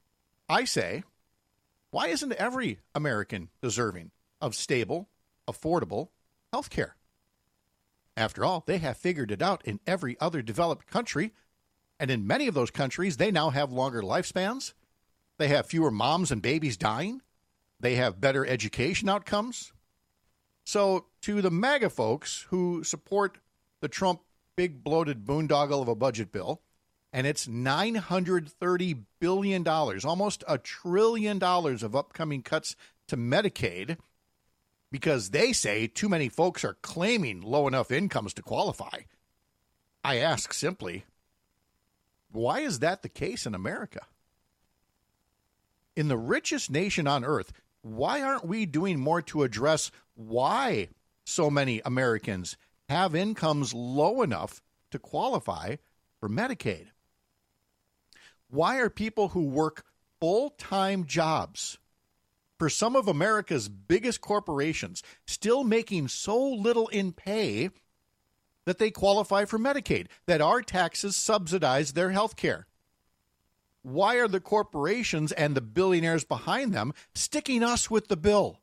I say, why isn't every American deserving of stable, affordable health care? After all, they have figured it out in every other developed country, and in many of those countries, they now have longer lifespans. They have fewer moms and babies dying. They have better education outcomes. So to the MAGA folks who support the Trump big bloated boondoggle of a budget bill, and it's nine hundred thirty billion dollars, almost a trillion dollars of upcoming cuts to Medicaid, because they say too many folks are claiming low enough incomes to qualify. I ask simply, why is that the case in America? In the richest nation on earth, why aren't we doing more to address why so many Americans have incomes low enough to qualify for Medicaid? Why are people who work full-time jobs for some of America's biggest corporations still making so little in pay that they qualify for Medicaid, that our taxes subsidize their health care? Why are the corporations and the billionaires behind them sticking us with the bill?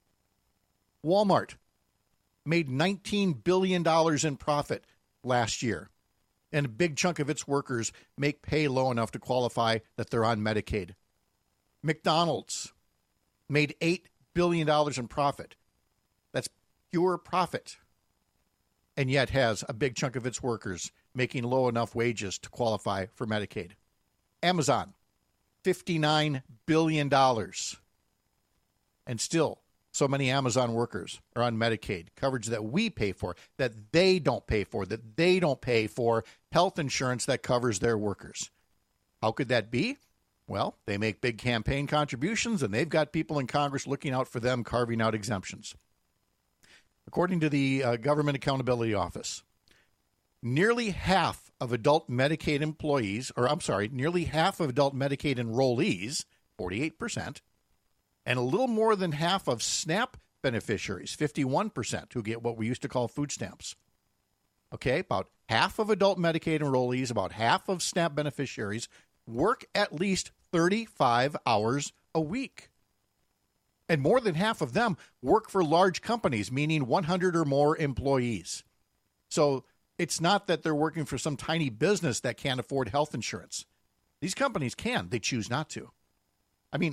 Walmart made nineteen billion dollars in profit last year, and a big chunk of its workers make pay low enough to qualify that they're on Medicaid. McDonald's made eight billion dollars in profit. That's pure profit, and yet has a big chunk of its workers making low enough wages to qualify for Medicaid. Amazon, fifty-nine billion dollars. And still, so many Amazon workers are on Medicaid, coverage that we pay for, that they don't pay for, that they don't pay for health insurance that covers their workers. How could that be? Well, they make big campaign contributions, and they've got people in Congress looking out for them, carving out exemptions. According to the uh, Government Accountability Office, nearly half of adult Medicaid employees, or I'm sorry, nearly half of adult Medicaid enrollees, forty-eight percent, and a little more than half of SNAP beneficiaries, fifty-one percent, who get what we used to call food stamps. Okay, about half of adult Medicaid enrollees, about half of SNAP beneficiaries work at least thirty-five hours a week. And more than half of them work for large companies, meaning one hundred or more employees. So it's not that they're working for some tiny business that can't afford health insurance. These companies can. They choose not to. I mean,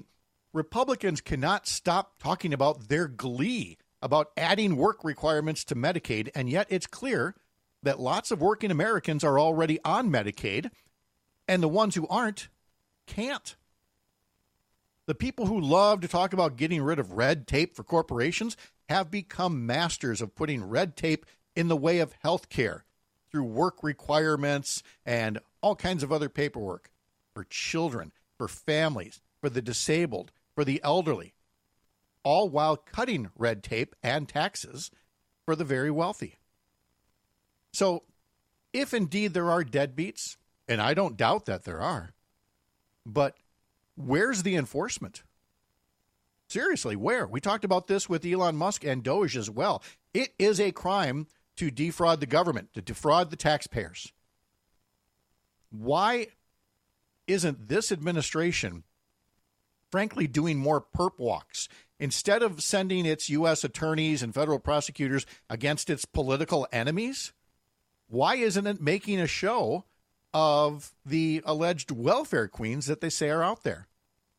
Republicans cannot stop talking about their glee about adding work requirements to Medicaid, and yet it's clear that lots of working Americans are already on Medicaid, and the ones who aren't can't. The people who love to talk about getting rid of red tape for corporations have become masters of putting red tape in the way of health care through work requirements and all kinds of other paperwork for children, for families, for the disabled, for the elderly, all while cutting red tape and taxes for the very wealthy. So if indeed there are deadbeats, and I don't doubt that there are, but where's the enforcement? Seriously, where? We talked about this with Elon Musk and Doge as well. It is a crime to defraud the government, to defraud the taxpayers. Why isn't this administration, frankly, doing more perp walks? Instead of sending its U S attorneys and federal prosecutors against its political enemies, why isn't it making a show of the alleged welfare queens that they say are out there?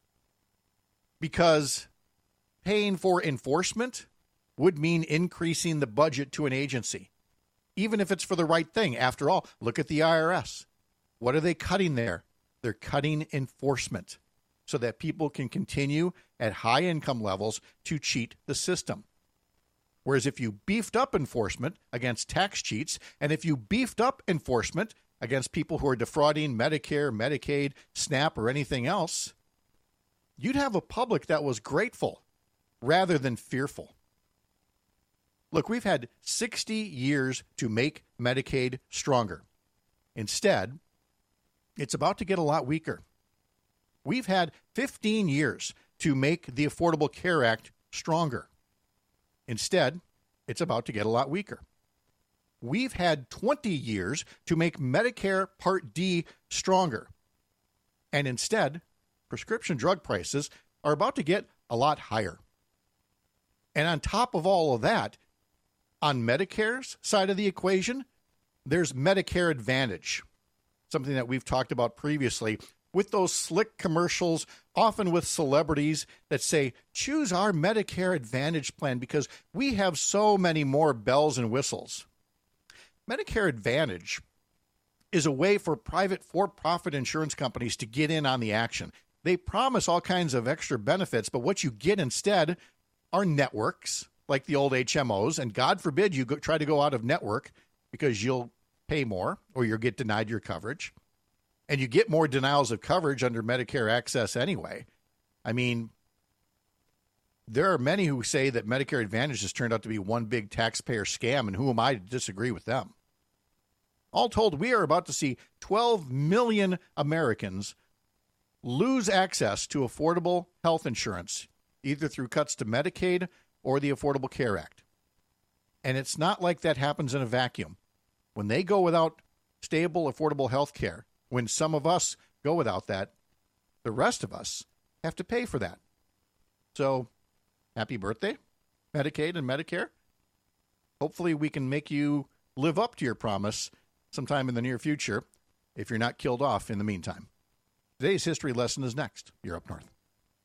Because paying for enforcement would mean increasing the budget to an agency, even if it's for the right thing. After all, look at the I R S. What are they cutting there? They're cutting enforcement so that people can continue at high income levels to cheat the system. Whereas if you beefed up enforcement against tax cheats, and if you beefed up enforcement against people who are defrauding Medicare, Medicaid, SNAP, or anything else, you'd have a public that was grateful rather than fearful. Look, we've had sixty years to make Medicaid stronger. Instead, it's about to get a lot weaker. We've had fifteen years to make the Affordable Care Act stronger. Instead, it's about to get a lot weaker. We've had twenty years to make Medicare Part D stronger. And instead, prescription drug prices are about to get a lot higher. And on top of all of that, on Medicare's side of the equation, there's Medicare Advantage, something that we've talked about previously, with those slick commercials, often with celebrities that say, choose our Medicare Advantage plan because we have so many more bells and whistles. Medicare Advantage is a way for private for-profit insurance companies to get in on the action. They promise all kinds of extra benefits, but what you get instead are networks like the old H M Os, and God forbid you go, try to go out of network because you'll pay more or you'll get denied your coverage. And you get more denials of coverage under Medicare Access anyway. I mean, there are many who say that Medicare Advantage has turned out to be one big taxpayer scam, and who am I to disagree with them? All told, we are about to see twelve million Americans lose access to affordable health insurance, either through cuts to Medicaid or the Affordable Care Act. And it's not like that happens in a vacuum. When they go without stable, affordable health care, when some of us go without that, the rest of us have to pay for that. So, happy birthday, Medicaid and Medicare. Hopefully we can make you live up to your promise sometime in the near future if you're not killed off in the meantime. Today's history lesson is next. You're Up North.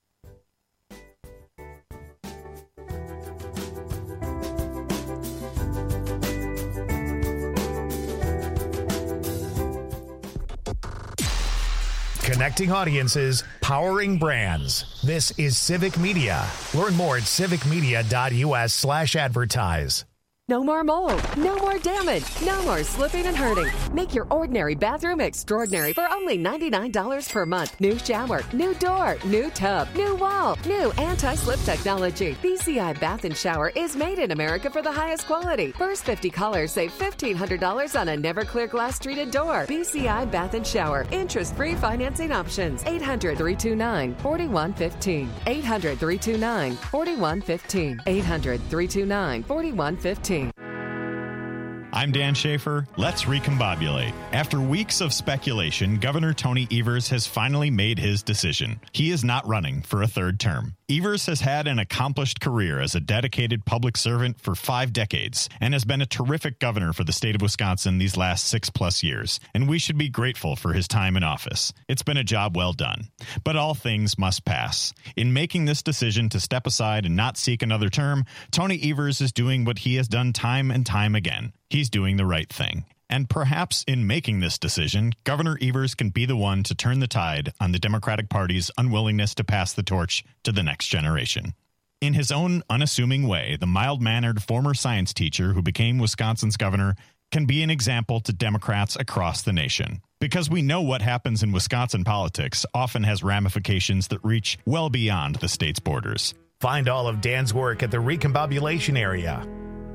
Connecting audiences, powering brands. This is Civic Media. Learn more at civicmedia.us slash advertise. No more mold, no more damage, no more slipping and hurting. Make your ordinary bathroom extraordinary for only ninety-nine dollars per month. New shower, new door, new tub, new wall, new anti-slip technology. B C I Bath and Shower is made in America for the highest quality. First fifty callers save fifteen hundred dollars on a never clear glass treated door. B C I Bath and Shower. Interest-free financing options. eight hundred, three two nine, four one one five. eight hundred, three two nine, four one one five. eight hundred, three two nine, four one one five. I'm Dan Schaefer. Let's recombobulate. After weeks of speculation, Governor Tony Evers has finally made his decision. He is not running for a third term. Evers has had an accomplished career as a dedicated public servant for five decades and has been a terrific governor for the state of Wisconsin these last six plus years, and we should be grateful for his time in office. It's been a job well done. But all things must pass. In making this decision to step aside and not seek another term, Tony Evers is doing what he has done time and time again. He's doing the right thing. And perhaps in making this decision, Governor Evers can be the one to turn the tide on the Democratic Party's unwillingness to pass the torch to the next generation. In his own unassuming way, the mild-mannered former science teacher who became Wisconsin's governor can be an example to Democrats across the nation. Because we know what happens in Wisconsin politics often has ramifications that reach well beyond the state's borders. Find all of Dan's work at the Recombobulation Area.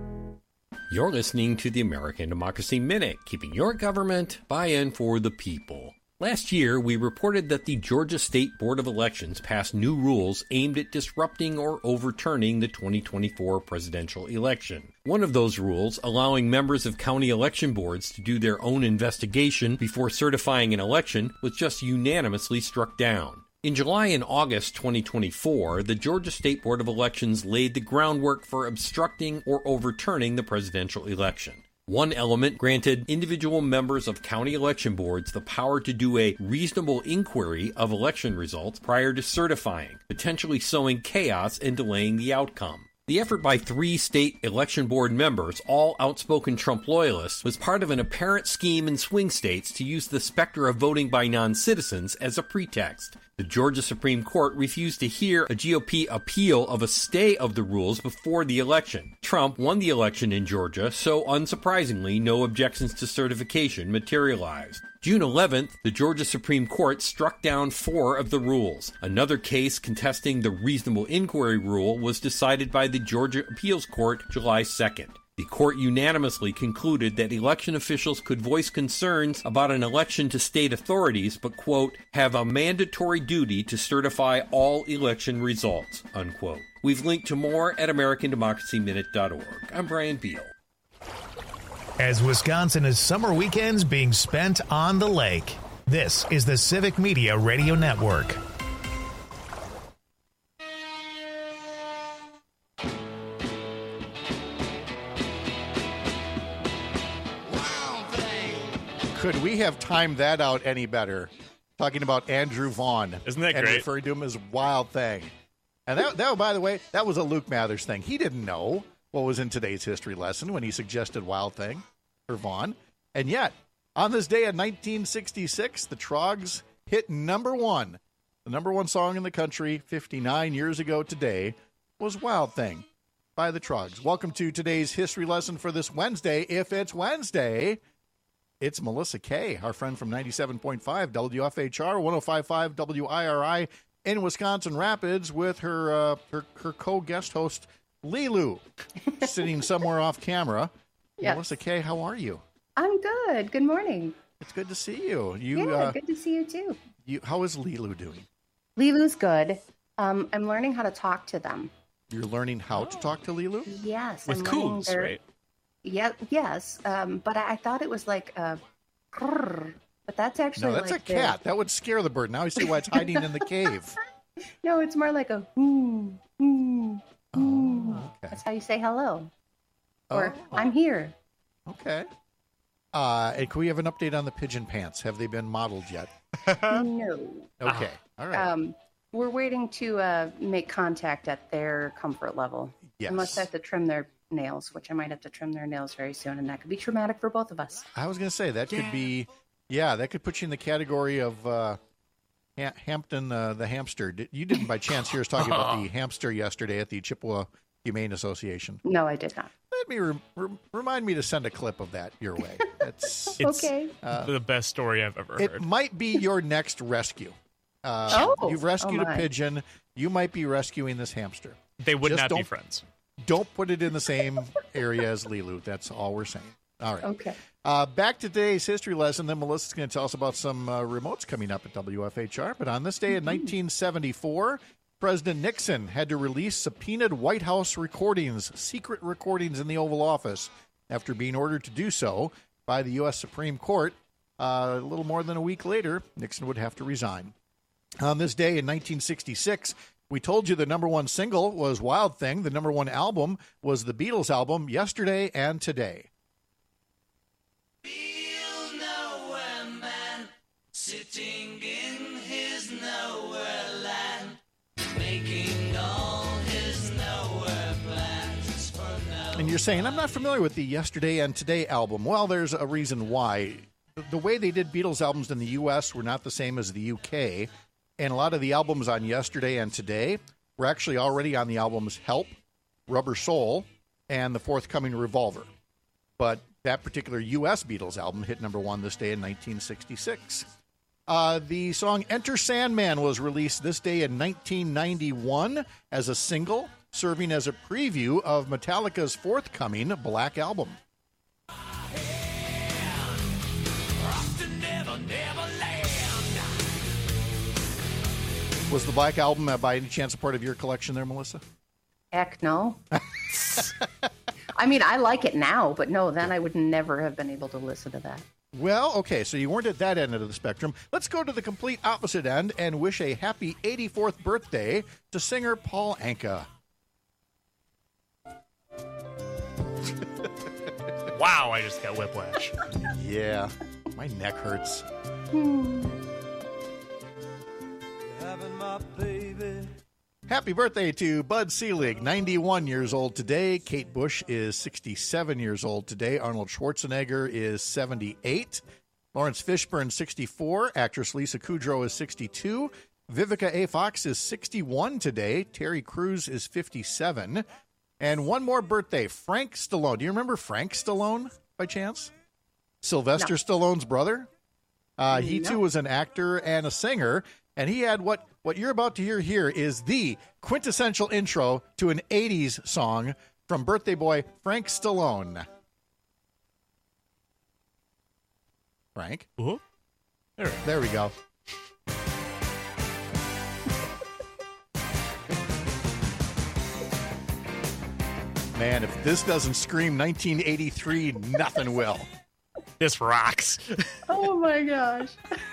You're listening to the American Democracy Minute, keeping your government buy-in for the people. Last year, we reported that the Georgia State Board of Elections passed new rules aimed at disrupting or overturning the twenty twenty-four presidential election. One of those rules, allowing members of county election boards to do their own investigation before certifying an election, was just unanimously struck down. In July and August twenty twenty-four, the Georgia State Board of Elections laid the groundwork for obstructing or overturning the presidential election. One element granted individual members of county election boards the power to do a reasonable inquiry of election results prior to certifying, potentially sowing chaos and delaying the outcome. The effort by three state election board members, all outspoken Trump loyalists, was part of an apparent scheme in swing states to use the specter of voting by non-citizens as a pretext. The Georgia Supreme Court refused to hear a G O P appeal of a stay of the rules before the election. Trump won the election in Georgia, so unsurprisingly, no objections to certification materialized. June eleventh, the Georgia Supreme Court struck down four of the rules. Another case contesting the reasonable inquiry rule was decided by the Georgia Appeals Court July second. The court unanimously concluded that election officials could voice concerns about an election to state authorities, but, quote, have a mandatory duty to certify all election results, unquote. We've linked to more at American Democracy Minute dot org. I'm Brian Beal. As Wisconsin is summer weekends being spent on the lake, this is the Civic Media Radio Network. Could we have timed that out any better? Talking about Andrew Vaughn. Isn't that and great? referring to him as Wild Thing. And that, that, by the way, that was a Luke Mathers thing. He didn't know what was in today's history lesson when he suggested Wild Thing for Vaughn. And yet, on this day in nineteen sixty-six, the Troggs hit number one. The number one song in the country fifty-nine years ago today was Wild Thing by the Troggs. Welcome to today's history lesson for this Wednesday. If it's Wednesday, it's Melissa Kay, our friend from ninety-seven point five W F H R, one oh five point five W I R I in Wisconsin Rapids with her uh, her, her co-guest host, Lilu, sitting somewhere off camera. Yes. Melissa Kay, how are you? I'm good. Good morning. It's good to see you. You yeah, uh, good to see you too. You, how is Lilu doing? Lilu's good. Um, I'm learning how to talk to them. You're learning how to talk to Lilu? Yes. With I'm coos, their... right? Yeah, yes, um, but I, I thought it was like a grrr, but that's actually no, that's like a cat. The... That would scare the bird. Now I see why it's hiding in the cave. No, it's more like a hmm, hmm, oh, hmm. Okay. That's how you say hello. Or oh. I'm here. Okay. Uh, and can we have an update on the pigeon pants? Have they been modeled yet? No. Okay. All right. Um, we're waiting to uh, make contact at their comfort level. Yes. Unless I have to trim their nails, which I might have to trim their nails very soon, and that could be traumatic for both of us. I was going to say that yeah. could be, yeah, that could put you in the category of uh, ha- Hampton uh, the hamster. Did, you didn't by chance hear us talking about the hamster yesterday at the Chippewa Humane Association? No, I did not. Let me re- re- remind me to send a clip of that your way. That's it's okay. Uh, the best story I've ever it heard. It might be your next rescue. Uh, oh, you've rescued oh a pigeon. You might be rescuing this hamster. They would Just not don't, be friends. Don't put it in the same area as Lilu. That's all we're saying. All right. Okay. Uh, back to today's history lesson. Then Melissa's going to tell us about some uh, remotes coming up at W F H R. But on this day in nineteen seventy-four, President Nixon had to release subpoenaed White House recordings, secret recordings in the Oval Office, after being ordered to do so by the U S Supreme Court. Uh, a little more than a week later, Nixon would have to resign. On this day in nineteen sixty-six, we told you the number one single was Wild Thing. The number one album was the Beatles album, Yesterday and Today. Feel nowhere man, sitting in his nowhere land, making all his nowhere plans for nowhere. And you're saying, I'm not familiar with the Yesterday and Today album. Well, there's a reason why. The way they did Beatles albums in the U S were not the same as the U K. And a lot of the albums on Yesterday and Today were actually already on the albums Help, Rubber Soul, and the forthcoming Revolver. But that particular U S Beatles album hit number one this day in nineteen sixty-six. Uh, the song Enter Sandman was released this day in nineteen ninety-one as a single, serving as a preview of Metallica's forthcoming Black Album. Was the Black Album uh, by any chance a part of your collection there, Melissa? Heck no. I mean, I like it now, but no, then I would never have been able to listen to that. Well, okay, so you weren't at that end of the spectrum. Let's go to the complete opposite end and wish a happy eighty-fourth birthday to singer Paul Anka. Wow, I just got whiplash. Yeah, my neck hurts. Hmm. My baby. Happy birthday to Bud Selig, ninety-one years old today. Kate Bush is sixty-seven years old today. Arnold Schwarzenegger is seventy-eight. Lawrence Fishburne, sixty-four. Actress Lisa Kudrow is sixty-two. Vivica A. Fox is sixty-one today. Terry Crews is fifty-seven. And one more birthday, Frank Stallone. Do you remember Frank Stallone by chance? Sylvester no. Stallone's brother? Uh, he no. too was an actor and a singer. And he had what, what you're about to hear here is the quintessential intro to an eighties song from birthday boy Frank Stallone. Frank? Uh-huh. There, there we go. Man, if this doesn't scream nineteen eighty-three, nothing will. This rocks. Oh, my gosh.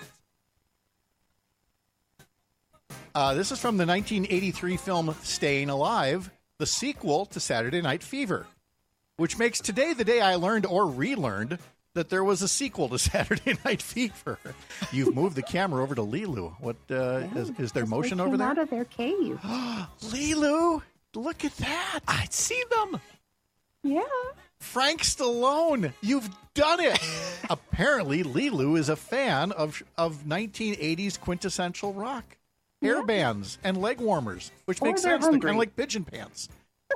Uh, this is from the nineteen eighty-three film Staying Alive, the sequel to Saturday Night Fever, which makes today the day I learned or relearned that there was a sequel to Saturday Night Fever. You've moved the camera over to Lilu. What uh, yeah, is, is there motion over there? Out of their cave. Lilu, look at that! I see them. Yeah. Frank Stallone, you've done it. Apparently, Lilu is a fan of of nineteen eighties quintessential rock. Hair bands and leg warmers, which or makes sense. They're kind of like pigeon pants.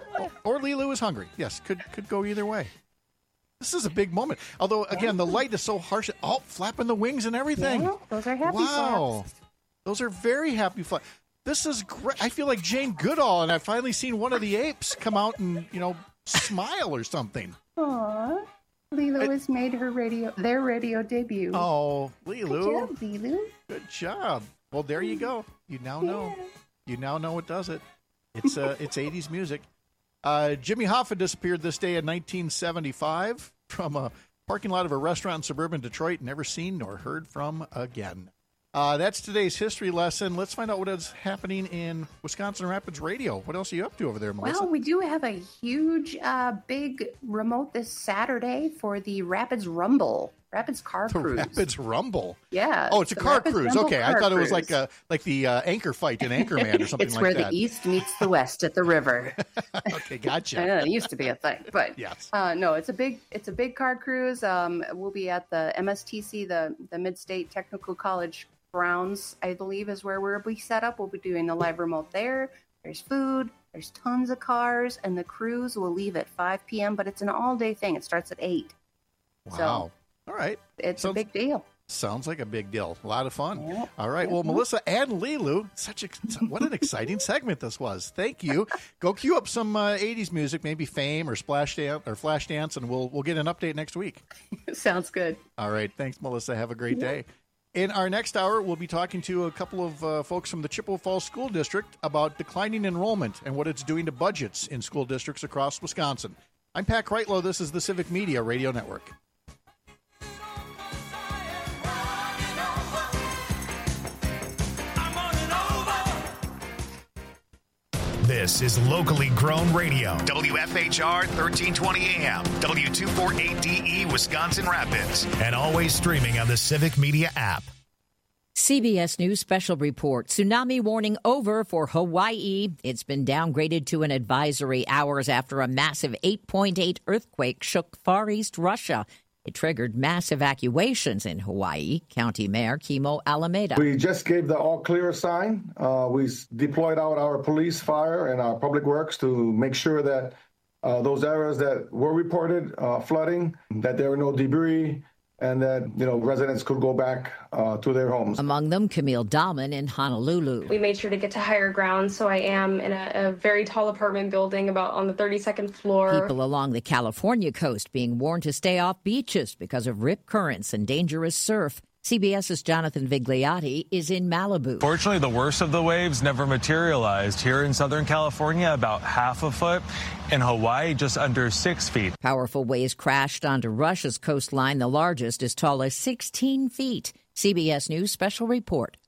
Or Lilu is hungry. Yes, could could go either way. This is a big moment. Although, again, the light is so harsh. Oh, flapping the wings and everything. Yeah, those are happy wow. flaps. Those are very happy flaps. This is great. I feel like Jane Goodall, and I've finally seen one of the apes come out and, you know, smile or something. Aw. Lilu it, has made her radio, their radio debut. Oh, Lilu. Good job, Lilu. Good job. Well, there you go. You now know. Yeah. You now know what does it. It's uh, it's eighties music. Uh, Jimmy Hoffa disappeared this day in nineteen seventy-five from a parking lot of a restaurant in suburban Detroit, never seen nor heard from again. Uh, that's today's history lesson. Let's find out what is happening in Wisconsin Rapids Radio. What else are you up to over there, Melissa? Well, we do have a huge, uh, big remote this Saturday for the Rapids Rumble. Rapids Car the Cruise. Rapids Rumble. Yeah. Oh, it's a car Rapids cruise. Rumble okay, I thought it was like a, like the uh, anchor fight in Anchorman or something it's like where that. the east meets the west at the river. Okay, gotcha. I know, it used to be a thing, but yes. uh, no, it's a big it's a big car cruise. Um, we'll be at the M S T C, the the Mid-State Technical College grounds, I believe, is where we'll be set up. We'll be doing the live remote there. There's food. There's tons of cars, and the cruise will leave at five p.m., but it's an all-day thing. It starts at eight. Wow. So, all right. It's sounds, a big deal. Sounds like a big deal. A lot of fun. Yeah. All right. Well, Melissa and Lilu, such a what an exciting segment this was. Thank you. Go cue up some uh, eighties music, maybe Fame or Splash Dance or Flash Dance, and we'll we'll get an update next week. Sounds good. All right. Thanks, Melissa. Have a great Yeah. day. In our next hour, we'll be talking to a couple of uh, folks from the Chippewa Falls School District about declining enrollment and what it's doing to budgets in school districts across Wisconsin. I'm Pat Kreitlow. This is the Civic Media Radio Network. This is locally grown radio. W F H R thirteen twenty A M, W two forty-eight D E, Wisconsin Rapids, and always streaming on the Civic Media app. C B S News special report. Tsunami warning over for Hawaii. It's been downgraded to an advisory hours after a massive eight point eight earthquake shook Far East Russia. It triggered mass evacuations in Hawaii. County Mayor Kimo Alameda. We just gave the all clear sign. Uh, we deployed out our police, fire, and our public works to make sure that uh, those areas that were reported uh, flooding, that there were no debris, and that, you know, residents could go back uh, to their homes. Among them, Camille Dahlman in Honolulu. We made sure to get to higher ground, so I am in a, a very tall apartment building about on the thirty-second floor. People along the California coast being warned to stay off beaches because of rip currents and dangerous surf. CBS's Jonathan Vigliotti is in Malibu. Fortunately, the worst of the waves never materialized. Here in Southern California, about half a foot. In Hawaii, just under six feet. Powerful waves crashed onto Russia's coastline, the largest as tall as sixteen feet. C B S News special report.